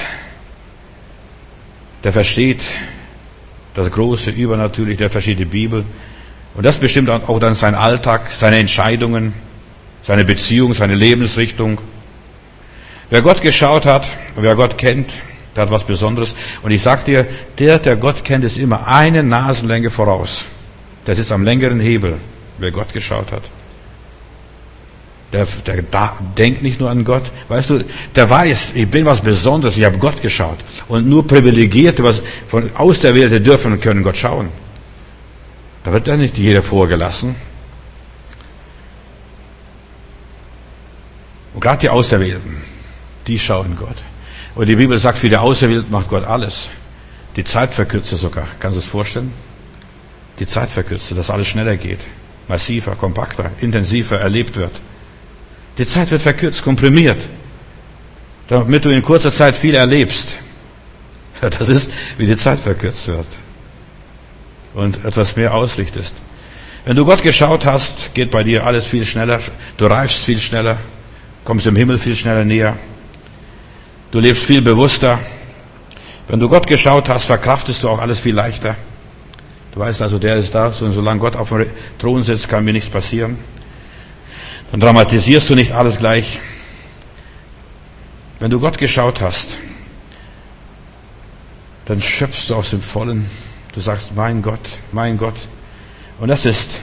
der versteht das große Übernatürliche, der versteht die Bibel. Und das bestimmt auch dann seinen Alltag, seine Entscheidungen, seine Beziehung, seine Lebensrichtung. Wer Gott geschaut hat, wer Gott kennt, der hat was Besonderes. Und ich sag dir, der, der Gott kennt, ist immer eine Nasenlänge voraus. Der sitzt am längeren Hebel, wer Gott geschaut hat. Der, der da, denkt nicht nur an Gott. Weißt du, der weiß, ich bin was Besonderes, ich habe Gott geschaut. Und nur Privilegierte, was von Auserwählte dürfen und können Gott schauen. Da wird ja nicht jeder vorgelassen. Und gerade die Auserwählten, die schauen Gott. Und die Bibel sagt, für die Auserwählten macht Gott alles. Die Zeit verkürzt sogar. Kannst du es vorstellen? Die Zeit verkürzt, dass alles schneller geht. Massiver, kompakter, intensiver erlebt wird. Die Zeit wird verkürzt, komprimiert. Damit du in kurzer Zeit viel erlebst. Das ist, wie die Zeit verkürzt wird. Und etwas mehr ausrichtest. Wenn du Gott geschaut hast, geht bei dir alles viel schneller. Du reifst viel schneller. Kommst dem Himmel viel schneller näher. Du lebst viel bewusster. Wenn du Gott geschaut hast, verkraftest du auch alles viel leichter. Du weißt also, der ist da. So, und solange Gott auf dem Thron sitzt, kann mir nichts passieren. Dann dramatisierst du nicht alles gleich. Wenn du Gott geschaut hast, dann schöpfst du aus dem Vollen. Du sagst, mein Gott, mein Gott. Und das ist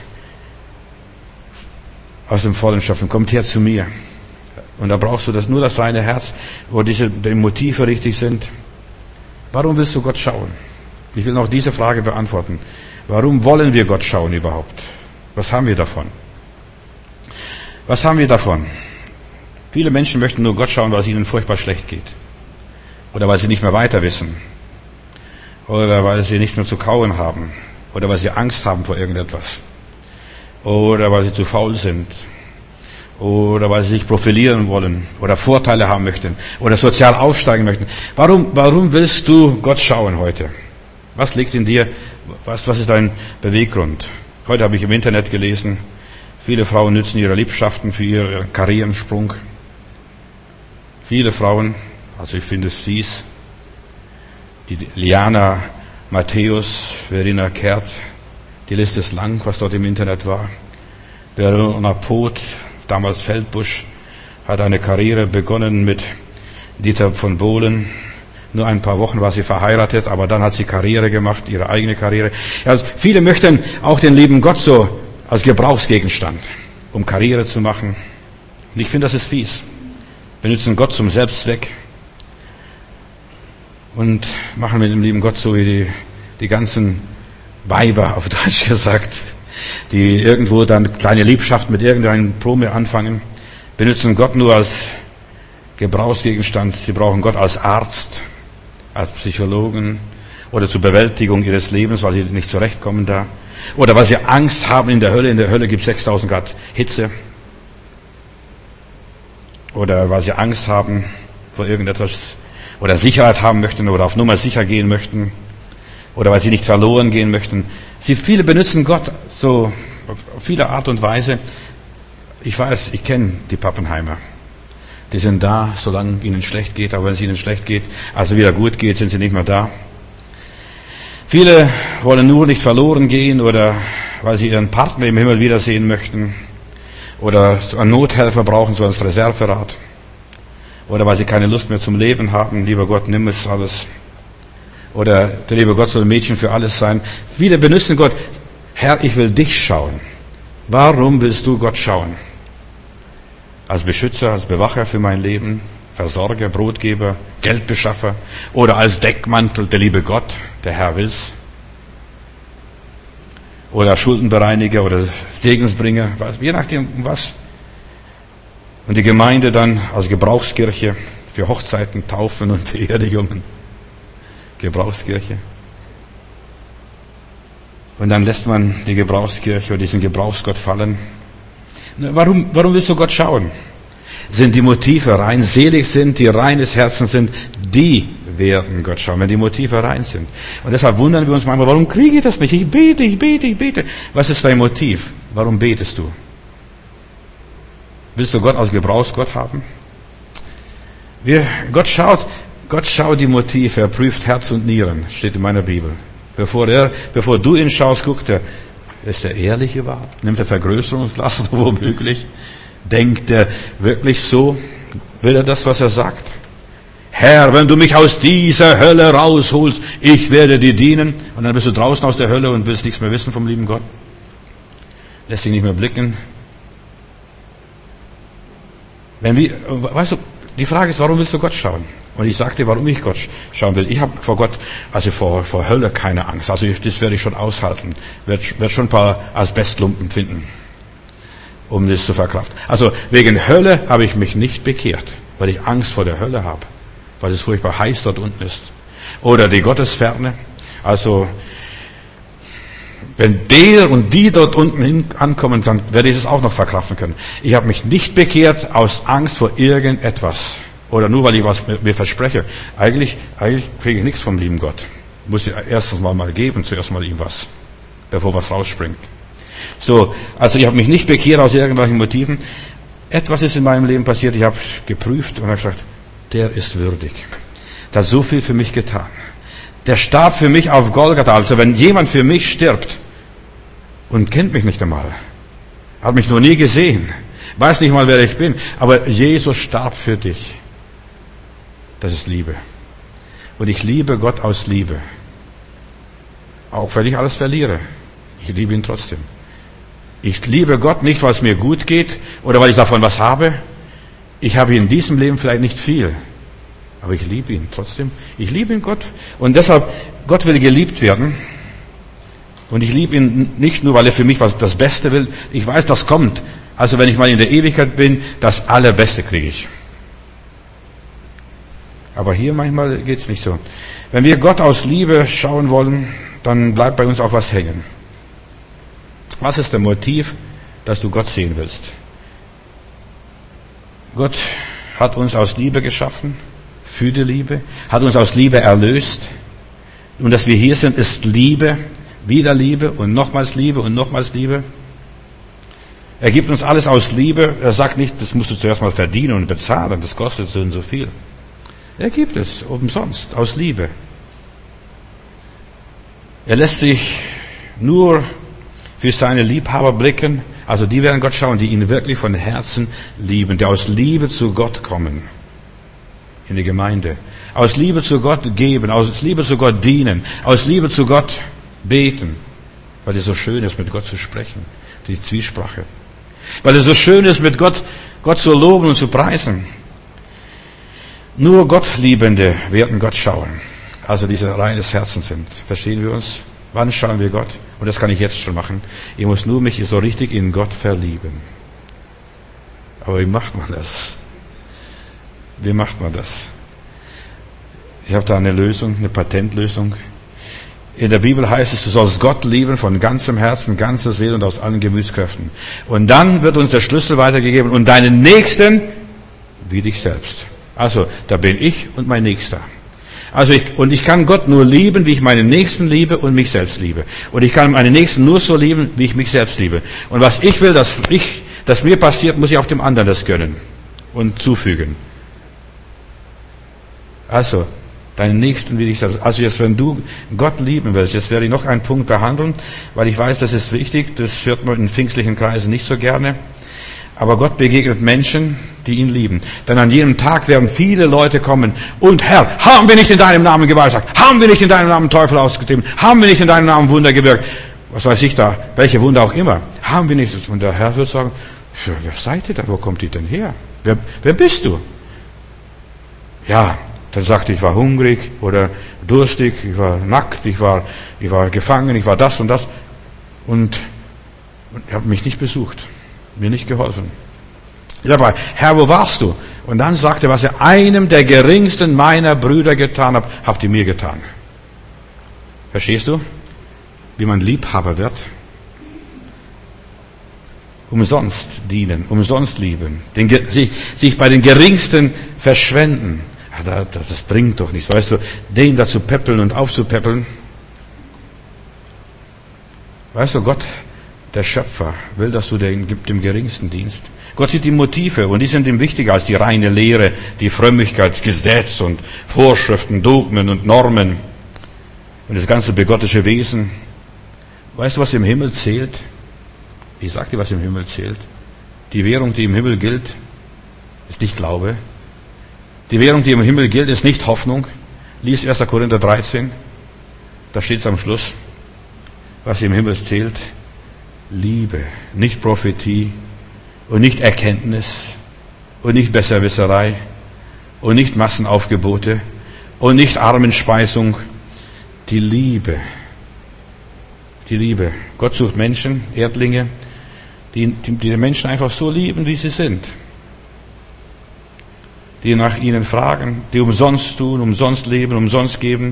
aus dem Vollen schöpfen. Kommt her zu mir. Und da brauchst du das, nur das reine Herz, wo diese die Motive richtig sind. Warum willst du Gott schauen? Ich will noch diese Frage beantworten. Warum wollen wir Gott schauen überhaupt? Was haben wir davon? Was haben wir davon? Viele Menschen möchten nur Gott schauen, weil es ihnen furchtbar schlecht geht. Oder weil sie nicht mehr weiter wissen. Oder weil sie nichts mehr zu kauen haben. Oder weil sie Angst haben vor irgendetwas. Oder weil sie zu faul sind. Oder weil sie sich profilieren wollen. Oder Vorteile haben möchten. Oder sozial aufsteigen möchten. Warum, warum willst du Gott schauen heute? Was liegt in dir? Was, was ist dein Beweggrund? Heute habe ich im Internet gelesen, viele Frauen nützen ihre Liebschaften für ihren Karrierensprung. Viele Frauen, also ich finde es fies, die Liana Matthäus, Verena Kehrt, die Liste ist lang, was dort im Internet war. Verona Poth, damals Feldbusch, hat eine Karriere begonnen mit Dieter von Bohlen, Nur ein paar Wochen war sie verheiratet, aber dann hat sie Karriere gemacht, ihre eigene Karriere. Also viele möchten auch den lieben Gott so als Gebrauchsgegenstand, um Karriere zu machen. Und ich finde, das ist fies. Benutzen Gott zum Selbstzweck und machen mit dem lieben Gott so wie die, die ganzen Weiber, auf Deutsch gesagt, die irgendwo dann kleine Liebschaften mit irgendeinem Promi anfangen, benutzen Gott nur als Gebrauchsgegenstand. Sie brauchen Gott als Arzt, als Psychologen oder zur Bewältigung ihres Lebens, weil sie nicht zurechtkommen da. Oder weil sie Angst haben in der Hölle. In der Hölle gibt es sechstausend Grad Hitze. Oder weil sie Angst haben vor irgendetwas oder Sicherheit haben möchten oder auf Nummer sicher gehen möchten. Oder weil sie nicht verloren gehen möchten. Sie, viele benutzen Gott so auf viele Art und Weise. Ich weiß, ich kenne die Pappenheimer. Die sind da, solange ihnen schlecht geht, aber wenn es ihnen schlecht geht, also wieder gut geht, sind sie nicht mehr da. Viele wollen nur nicht verloren gehen oder weil sie ihren Partner im Himmel wiedersehen möchten oder einen Nothelfer brauchen, so als Reserverad oder weil sie keine Lust mehr zum Leben haben. Lieber Gott, nimm es alles. Oder der liebe Gott soll Mädchen für alles sein. Viele benutzen Gott. Herr, ich will dich schauen. Warum willst du Gott schauen? Als Beschützer, als Bewacher für mein Leben, Versorger, Brotgeber, Geldbeschaffer oder als Deckmantel der liebe Gott, der Herr will's. Oder Schuldenbereiniger oder Segensbringer, was, je nachdem was. Und die Gemeinde dann als Gebrauchskirche für Hochzeiten, Taufen und Beerdigungen. Gebrauchskirche. Und dann lässt man die Gebrauchskirche oder diesen Gebrauchsgott fallen. Warum, warum willst du Gott schauen? Sind die Motive rein? Selig sind, die rein des Herzens sind, die werden Gott schauen, wenn die Motive rein sind. Und deshalb wundern wir uns manchmal, warum kriege ich das nicht? Ich bete, ich bete, ich bete. Was ist dein Motiv? Warum betest du? Willst du Gott als Gebrauchsgott haben? Wir, Gott schaut, Gott schaut die Motive, er prüft Herz und Nieren, steht in meiner Bibel. Bevor er, bevor du ihn schaust, guckt er, ist er ehrlich überhaupt? Nimmt er Vergrößerungsglas womöglich? Denkt er wirklich so? Will er das, was er sagt? Herr, wenn du mich aus dieser Hölle rausholst, ich werde dir dienen. Und dann bist du draußen aus der Hölle und willst nichts mehr wissen vom lieben Gott. Lässt dich nicht mehr blicken. Wenn wir, weißt du, die Frage ist, warum willst du Gott schauen? Und ich sagte, warum ich Gott schauen will. Ich habe vor Gott, also vor, vor Hölle keine Angst. Also ich, das werde ich schon aushalten. Werd, werd schon ein paar Asbestlumpen finden, um das zu verkraften. Also wegen Hölle habe ich mich nicht bekehrt, weil ich Angst vor der Hölle habe, weil es furchtbar heiß dort unten ist. Oder die Gottesferne. Also wenn der und die dort unten hin ankommen, dann werde ich es auch noch verkraften können. Ich habe mich nicht bekehrt aus Angst vor irgendetwas. Oder nur, weil ich was mir verspreche. Eigentlich, eigentlich kriege ich nichts vom lieben Gott. Muss ich erstens mal mal geben, zuerst mal ihm was, bevor was rausspringt. So, also ich habe mich nicht bekehrt aus irgendwelchen Motiven. Etwas ist in meinem Leben passiert, ich habe geprüft und habe gesagt, der ist würdig. Der hat so viel für mich getan. Der starb für mich auf Golgatha. Also wenn jemand für mich stirbt und kennt mich nicht einmal, hat mich noch nie gesehen, weiß nicht mal, wer ich bin, aber Jesus starb für dich. Das ist Liebe. Und ich liebe Gott aus Liebe. Auch wenn ich alles verliere. Ich liebe ihn trotzdem. Ich liebe Gott nicht, weil es mir gut geht oder weil ich davon was habe. Ich habe in diesem Leben vielleicht nicht viel. Aber ich liebe ihn trotzdem. Ich liebe ihn Gott. Und deshalb, Gott will geliebt werden. Und ich liebe ihn nicht nur, weil er für mich was das Beste will. Ich weiß, das kommt. Also wenn ich mal in der Ewigkeit bin, das Allerbeste kriege ich. Aber hier manchmal geht's nicht so. Wenn wir Gott aus Liebe schauen wollen, dann bleibt bei uns auch was hängen. Was ist der Motiv, dass du Gott sehen willst? Gott hat uns aus Liebe geschaffen, für die Liebe, hat uns aus Liebe erlöst. Und dass wir hier sind, ist Liebe, wieder Liebe und nochmals Liebe und nochmals Liebe. Er gibt uns alles aus Liebe. Er sagt nicht, das musst du zuerst mal verdienen und bezahlen, das kostet so und so viel. Er gibt es umsonst, aus Liebe. Er lässt sich nur für seine Liebhaber blicken, also die werden Gott schauen, die ihn wirklich von Herzen lieben, die aus Liebe zu Gott kommen. in die Gemeinde. Aus Liebe zu Gott geben, aus Liebe zu Gott dienen, aus Liebe zu Gott beten, weil es so schön ist, mit Gott zu sprechen, die Zwiesprache. Weil es so schön ist, mit Gott, Gott zu loben und zu preisen. Nur Gottliebende werden Gott schauen, also diese rein des Herzens sind. Verstehen wir uns? Wann schauen wir Gott? Und das kann ich jetzt schon machen. Ich muss nur mich so richtig in Gott verlieben. Aber wie macht man das? Wie macht man das? Ich habe da eine Lösung, eine Patentlösung. In der Bibel heißt es, du sollst Gott lieben von ganzem Herzen, ganzer Seele und aus allen Gemütskräften. Und dann wird uns der Schlüssel weitergegeben und deinen Nächsten wie dich selbst. Also, da bin ich und mein Nächster. Also ich, und ich kann Gott nur lieben, wie ich meinen Nächsten liebe und mich selbst liebe. Und ich kann meinen Nächsten nur so lieben, wie ich mich selbst liebe. Und was ich will, dass ich, dass mir passiert, muss ich auch dem anderen das gönnen und zufügen. Also, deinen Nächsten wie dich selbst. Also jetzt, wenn du Gott lieben willst, jetzt werde ich noch einen Punkt behandeln, weil ich weiß, das ist wichtig, das hört man in pfingstlichen Kreisen nicht so gerne. Aber Gott begegnet Menschen, die ihn lieben. Denn an jedem Tag werden viele Leute kommen und Herr, haben wir nicht in deinem Namen geweissagt? Haben wir nicht in deinem Namen Teufel ausgetrieben? Haben wir nicht in deinem Namen Wunder gewirkt? Was weiß ich da, welche Wunder auch immer. Haben wir nicht? Und der Herr wird sagen, wer seid ihr da? Wo kommt ihr denn her? Wer, wer bist du? Ja, dann sagte ich, ich war hungrig oder durstig, ich war nackt, ich war, ich war gefangen, ich war das und das. Und, und er hat mich nicht besucht. Mir nicht geholfen. Ich sage, Herr, wo warst du? Und dann sagte er, was er einem der geringsten meiner Brüder getan hat, habt ihr mir getan. Verstehst du? Wie man Liebhaber wird. Umsonst dienen, umsonst lieben, den, sich, sich bei den Geringsten verschwenden. Ja, das, das bringt doch nichts, weißt du, den da zu peppeln und aufzupeppeln. Weißt du, Gott, der Schöpfer, will, dass du dem, dem Geringsten dienst. Gott sieht die Motive und die sind ihm wichtiger als die reine Lehre, die Frömmigkeit, Gesetz und Vorschriften, Dogmen und Normen und das ganze begottische Wesen. Weißt du, was im Himmel zählt? Ich sag dir, was im Himmel zählt. Die Währung, die im Himmel gilt, ist nicht Glaube. Die Währung, die im Himmel gilt, ist nicht Hoffnung. Lies erster Korinther dreizehn. Da steht es am Schluss. Was im Himmel zählt, Liebe, nicht Prophetie und nicht Erkenntnis und nicht Besserwisserei und nicht Massenaufgebote und nicht Armenspeisung. Die Liebe. Die Liebe. Gott sucht Menschen, Erdlinge, die, die die Menschen einfach so lieben, wie sie sind. Die nach ihnen fragen, die umsonst tun, umsonst leben, umsonst geben.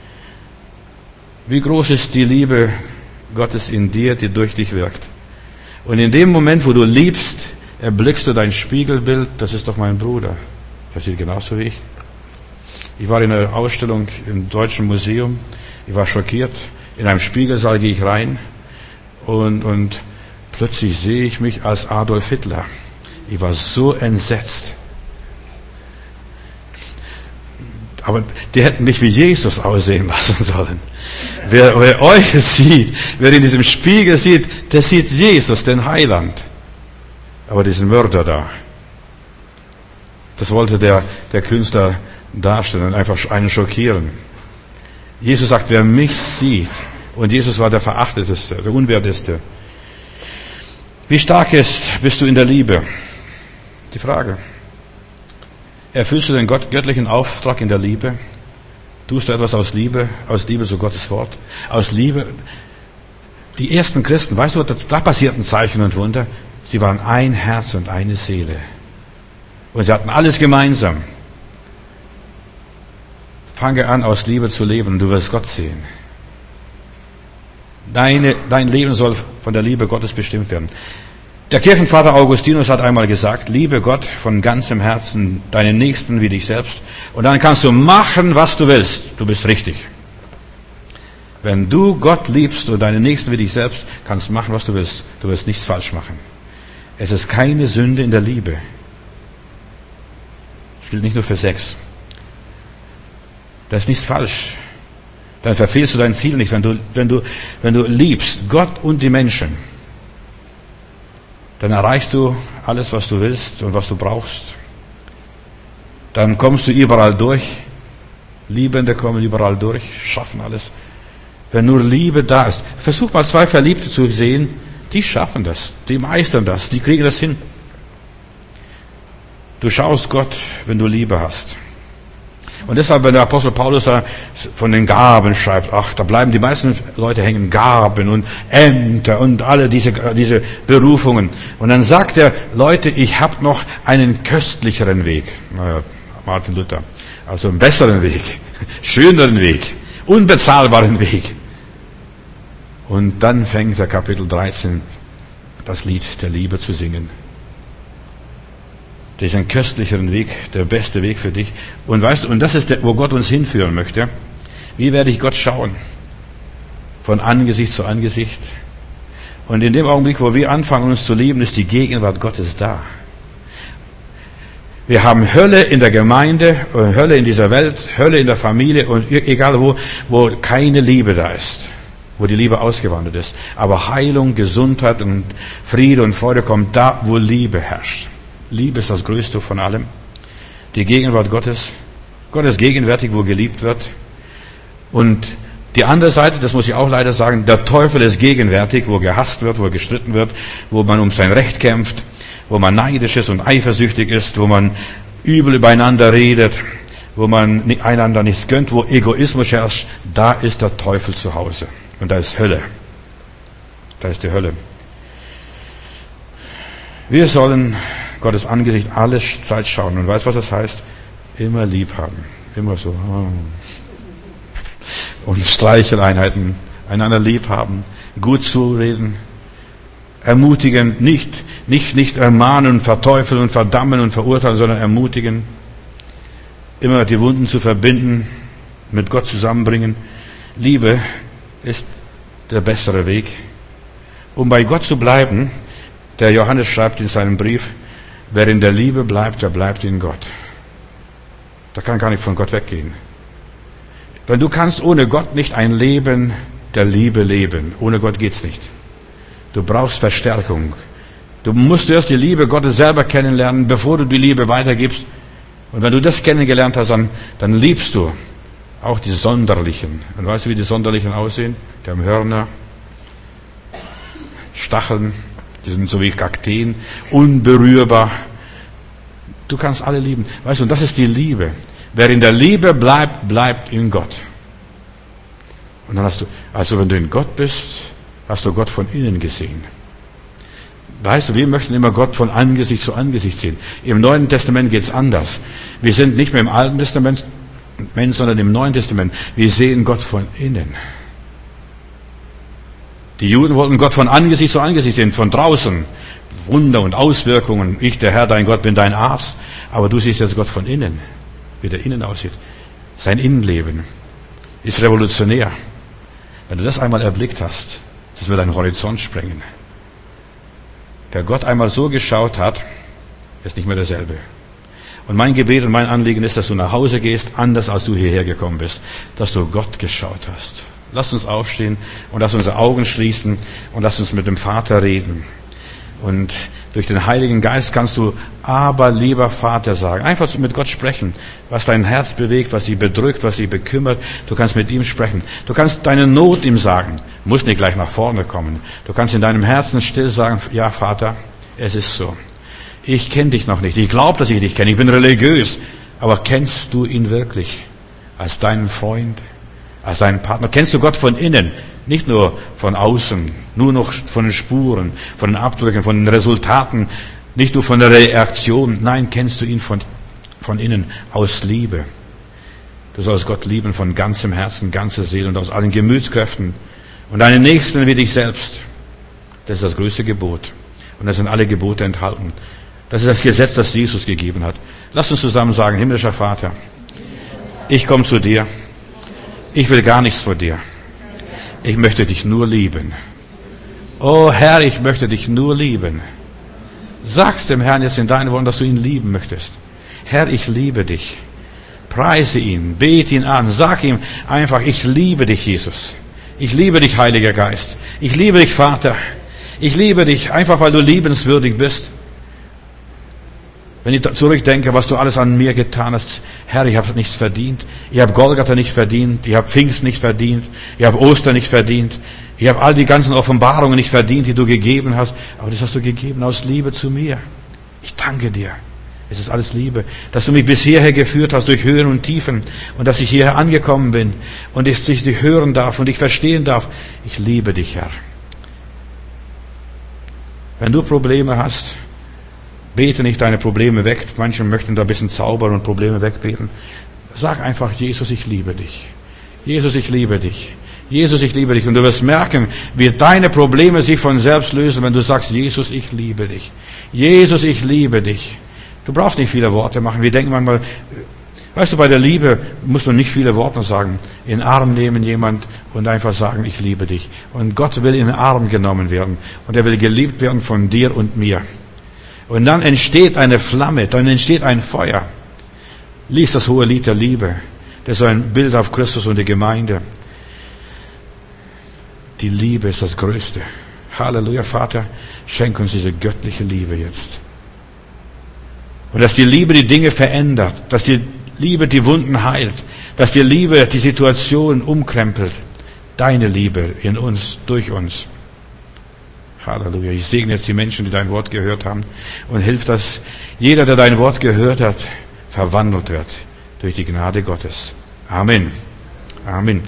Wie groß ist die Liebe Gottes in dir, die durch dich wirkt. Und in dem Moment, wo du liebst, erblickst du dein Spiegelbild, das ist doch mein Bruder. Das sieht genauso wie ich. Ich war in einer Ausstellung im Deutschen Museum, ich war schockiert, in einem Spiegelsaal gehe ich rein und, und plötzlich sehe ich mich als Adolf Hitler. Ich war so entsetzt. Aber die hätten mich wie Jesus aussehen lassen sollen. Wer, wer euch sieht, wer in diesem Spiegel sieht, der sieht Jesus, den Heiland. Aber diesen Mörder da, das wollte der, der Künstler darstellen und einfach einen schockieren. Jesus sagt, wer mich sieht, und Jesus war der Verachteteste, der Unwerteste. Wie stark ist, bist du in der Liebe? Die Frage. Erfüllst du den Gott, göttlichen Auftrag in der Liebe? Tust du etwas aus Liebe, aus Liebe zu Gottes Wort? Aus Liebe. Die ersten Christen, weißt du, da passierten Zeichen und Wunder. Sie waren ein Herz und eine Seele. Und sie hatten alles gemeinsam. Fange an, aus Liebe zu leben und du wirst Gott sehen. Deine, dein Leben soll von der Liebe Gottes bestimmt werden. Der Kirchenvater Augustinus hat einmal gesagt, liebe Gott von ganzem Herzen, deinen Nächsten wie dich selbst, und dann kannst du machen, was du willst. Du bist richtig. Wenn du Gott liebst und deinen Nächsten wie dich selbst, kannst du machen, was du willst. Du wirst nichts falsch machen. Es ist keine Sünde in der Liebe. Das gilt nicht nur für Sex. Da ist nichts falsch. Dann verfehlst du dein Ziel nicht, wenn du, wenn du, wenn du liebst Gott und die Menschen. Dann erreichst du alles, was du willst und was du brauchst. dann kommst du überall durch. Liebende kommen überall durch, schaffen alles. Wenn nur Liebe da ist. Versuch mal zwei Verliebte zu sehen, die schaffen das, die meistern das, die kriegen das hin. Du schaust Gott, wenn du Liebe hast. Und deshalb, wenn der Apostel Paulus da von den Gaben schreibt, ach, da bleiben die meisten Leute hängen, Gaben und Ämter und alle diese, diese Berufungen. Und dann sagt er, Leute, ich habe noch einen köstlicheren Weg. Naja, Martin Luther. Also einen besseren Weg, schöneren Weg, unbezahlbaren Weg. Und dann fängt der Kapitel dreizehn das Lied der Liebe zu singen. Diesen köstlicheren Weg, der beste Weg für dich. Und weißt du, und das ist der, wo Gott uns hinführen möchte. Wie werde ich Gott schauen? Von Angesicht zu Angesicht. Und in dem Augenblick, wo wir anfangen, uns zu lieben, ist die Gegenwart Gottes da. Wir haben Hölle in der Gemeinde, Hölle in dieser Welt, Hölle in der Familie und egal wo, wo keine Liebe da ist, wo die Liebe ausgewandert ist. Aber Heilung, Gesundheit und Friede und Freude kommt da, wo Liebe herrscht. Liebe ist das Größte von allem. Die Gegenwart Gottes. Gott ist gegenwärtig, wo geliebt wird. Und die andere Seite, das muss ich auch leider sagen, der Teufel ist gegenwärtig, wo gehasst wird, wo gestritten wird, wo man um sein Recht kämpft, wo man neidisch ist und eifersüchtig ist, wo man übel übereinander redet, wo man einander nichts gönnt, wo Egoismus herrscht. Da ist der Teufel zu Hause. Und da ist Hölle. Da ist die Hölle. Wir sollen Gottes Angesicht alle Zeit schauen. Und weißt du, was das heißt? Immer lieb haben. Immer so. Und Streicheleinheiten. Einander lieb haben. Gut zureden. Ermutigen. Nicht, nicht, nicht ermahnen und verteufeln und verdammen und verurteilen, sondern ermutigen. Immer die Wunden zu verbinden. Mit Gott zusammenbringen. Liebe ist der bessere Weg. Um bei Gott zu bleiben, der Johannes schreibt in seinem Brief, wer in der Liebe bleibt, der bleibt in Gott. Da kann gar nicht von Gott weggehen. Denn du kannst ohne Gott nicht ein Leben der Liebe leben. Ohne Gott geht's nicht. Du brauchst Verstärkung. Du musst erst die Liebe Gottes selber kennenlernen, bevor du die Liebe weitergibst. Und wenn du das kennengelernt hast, dann, dann liebst du auch die Sonderlichen. Und weißt du, wie die Sonderlichen aussehen? Die haben Hörner, Stacheln, die sind so wie Kakteen, unberührbar. Du kannst alle lieben. Weißt du, und das ist die Liebe. Wer in der Liebe bleibt, bleibt in Gott. Und dann hast du, also wenn du in Gott bist, hast du Gott von innen gesehen. Weißt du, wir möchten immer Gott von Angesicht zu Angesicht sehen. Im Neuen Testament geht's anders. Wir sind nicht mehr im Alten Testament, sondern im Neuen Testament. Wir sehen Gott von innen. Die Juden wollten Gott von Angesicht zu Angesicht sehen, von draußen. Wunder und Auswirkungen. Ich, der Herr, dein Gott, bin dein Arzt. Aber du siehst jetzt Gott von innen, wie der innen aussieht. Sein Innenleben ist revolutionär. Wenn du das einmal erblickt hast, das wird deinen Horizont sprengen. Wer Gott einmal so geschaut hat, ist nicht mehr derselbe. Und mein Gebet und mein Anliegen ist, dass du nach Hause gehst, anders als du hierher gekommen bist. Dass du Gott geschaut hast. Lass uns aufstehen und lass unsere Augen schließen und lass uns mit dem Vater reden. Und durch den Heiligen Geist kannst du aber lieber Vater sagen. Einfach mit Gott sprechen, was dein Herz bewegt, was dich bedrückt, was dich bekümmert. Du kannst mit ihm sprechen. Du kannst deine Not ihm sagen. Du musst nicht gleich nach vorne kommen. Du kannst in deinem Herzen still sagen, ja Vater, es ist so. Ich kenne dich noch nicht. Ich glaube, dass ich dich kenne. Ich bin religiös. Aber kennst du ihn wirklich als deinen Freund? Als deinen Partner? Kennst du Gott von innen? Nicht nur von außen, nur noch von den Spuren, von den Abdrücken, von den Resultaten, nicht nur von der Reaktion. Nein, kennst du ihn von, von innen, aus Liebe. Du sollst Gott lieben von ganzem Herzen, ganzer Seele und aus allen Gemütskräften. Und deinen Nächsten wie dich selbst. Das ist das größte Gebot. Und da sind alle Gebote enthalten. Das ist das Gesetz, das Jesus gegeben hat. Lass uns zusammen sagen, himmlischer Vater, ich komme zu dir. Ich will gar nichts von dir. Ich möchte dich nur lieben. Oh Herr, ich möchte dich nur lieben. Sag's dem Herrn jetzt in deinen Worten, dass du ihn lieben möchtest. Herr, ich liebe dich. Preise ihn, bete ihn an, sag ihm einfach, ich liebe dich, Jesus. Ich liebe dich, Heiliger Geist. Ich liebe dich, Vater. Ich liebe dich, einfach weil du liebenswürdig bist. Wenn ich zurückdenke, was du alles an mir getan hast, Herr, ich habe nichts verdient. Ich habe Golgatha nicht verdient. Ich habe Pfingst nicht verdient. Ich habe Ostern nicht verdient. Ich habe all die ganzen Offenbarungen nicht verdient, die du gegeben hast. Aber das hast du gegeben aus Liebe zu mir. Ich danke dir. Es ist alles Liebe, dass du mich bis hierher geführt hast durch Höhen und Tiefen und dass ich hierher angekommen bin und ich dich hören darf und dich verstehen darf. Ich liebe dich, Herr. Wenn du Probleme hast, bete nicht deine Probleme weg. Manche möchten da ein bisschen zaubern und Probleme wegbeten. Sag einfach, Jesus, ich liebe dich. Jesus, ich liebe dich. Jesus, ich liebe dich. Und du wirst merken, wie deine Probleme sich von selbst lösen, wenn du sagst, Jesus, ich liebe dich. Jesus, ich liebe dich. Du brauchst nicht viele Worte machen. Wir denken manchmal, weißt du, bei der Liebe musst du nicht viele Worte sagen. In den Arm nehmen jemand und einfach sagen, ich liebe dich. Und Gott will in den Arm genommen werden. Und er will geliebt werden von dir und mir. Und dann entsteht eine Flamme, dann entsteht ein Feuer. Lies das hohe Lied der Liebe. Das ist ein Bild auf Christus und die Gemeinde. Die Liebe ist das Größte. Halleluja, Vater, schenk uns diese göttliche Liebe jetzt. Und dass die Liebe die Dinge verändert, dass die Liebe die Wunden heilt, dass die Liebe die Situation umkrempelt. Deine Liebe in uns, durch uns. Halleluja. Ich segne jetzt die Menschen, die dein Wort gehört haben und hilf, dass jeder, der dein Wort gehört hat, verwandelt wird durch die Gnade Gottes. Amen. Amen.